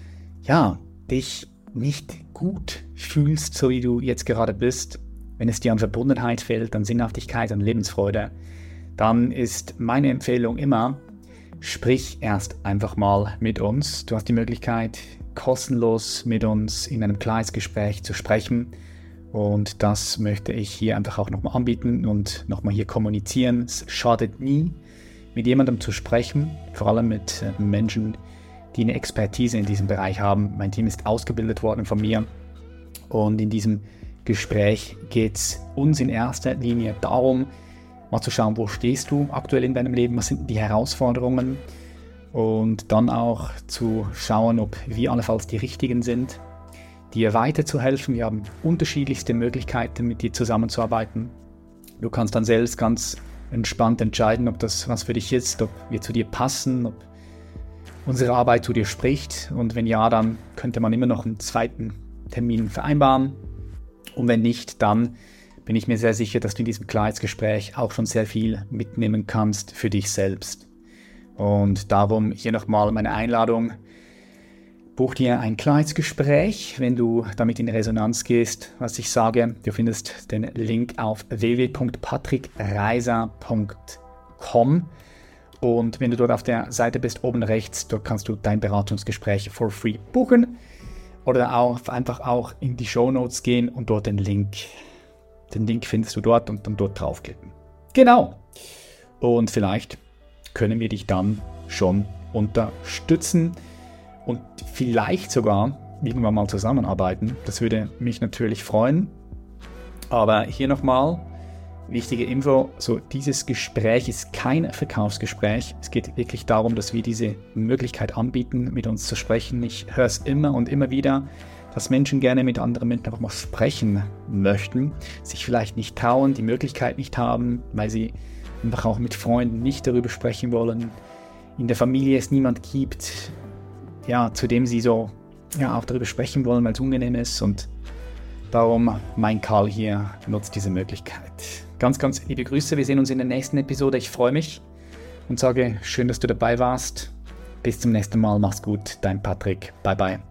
dich nicht gut fühlst, so wie du jetzt gerade bist, wenn es dir an Verbundenheit fehlt, an Sinnhaftigkeit, an Lebensfreude, dann ist meine Empfehlung immer, sprich erst einfach mal mit uns. Du hast die Möglichkeit, kostenlos mit uns in einem Kleingespräch zu sprechen und das möchte ich hier einfach auch nochmal anbieten und nochmal hier kommunizieren. Es schadet nie, mit jemandem zu sprechen, vor allem mit Menschen, die eine Expertise in diesem Bereich haben. Mein Team ist ausgebildet worden von mir und in diesem Gespräch geht es uns in erster Linie darum, mal zu schauen, wo stehst du aktuell in deinem Leben, was sind die Herausforderungen und dann auch zu schauen, ob wir allenfalls die Richtigen sind, dir weiterzuhelfen. Wir haben unterschiedlichste Möglichkeiten, mit dir zusammenzuarbeiten. Du kannst dann selbst ganz entspannt entscheiden, ob das was für dich ist, ob wir zu dir passen, ob unsere Arbeit zu dir spricht und wenn ja, dann könnte man immer noch einen zweiten Termin vereinbaren und wenn nicht, dann bin ich mir sehr sicher, dass du in diesem Klarheitsgespräch auch schon sehr viel mitnehmen kannst für dich selbst. Und darum hier nochmal meine Einladung, buch dir ein Klarheitsgespräch, wenn du damit in Resonanz gehst, was ich sage. Du findest den Link auf www.patrickreiser.com. Und wenn du dort auf der Seite bist, oben rechts, dort kannst du dein Beratungsgespräch for free buchen. Oder auch einfach auch in die Shownotes gehen und dort den Link findest du dort und dann dort draufklicken. Genau. Und vielleicht können wir dich dann schon unterstützen und vielleicht sogar irgendwann mal zusammenarbeiten. Das würde mich natürlich freuen. Aber hier nochmal, wichtige Info, so dieses Gespräch ist kein Verkaufsgespräch. Es geht wirklich darum, dass wir diese Möglichkeit anbieten, mit uns zu sprechen. Ich höre es immer und immer wieder, dass Menschen gerne mit anderen Menschen einfach mal sprechen möchten, sich vielleicht nicht trauen, die Möglichkeit nicht haben, weil sie einfach auch mit Freunden nicht darüber sprechen wollen, in der Familie es niemand gibt, ja, zu dem sie so auch darüber sprechen wollen, weil es unangenehm ist, und darum mein Karl hier nutzt diese Möglichkeit. Ganz, ganz liebe Grüße, wir sehen uns in der nächsten Episode, ich freue mich und sage, schön, dass du dabei warst. Bis zum nächsten Mal, mach's gut, dein Patrick, bye bye.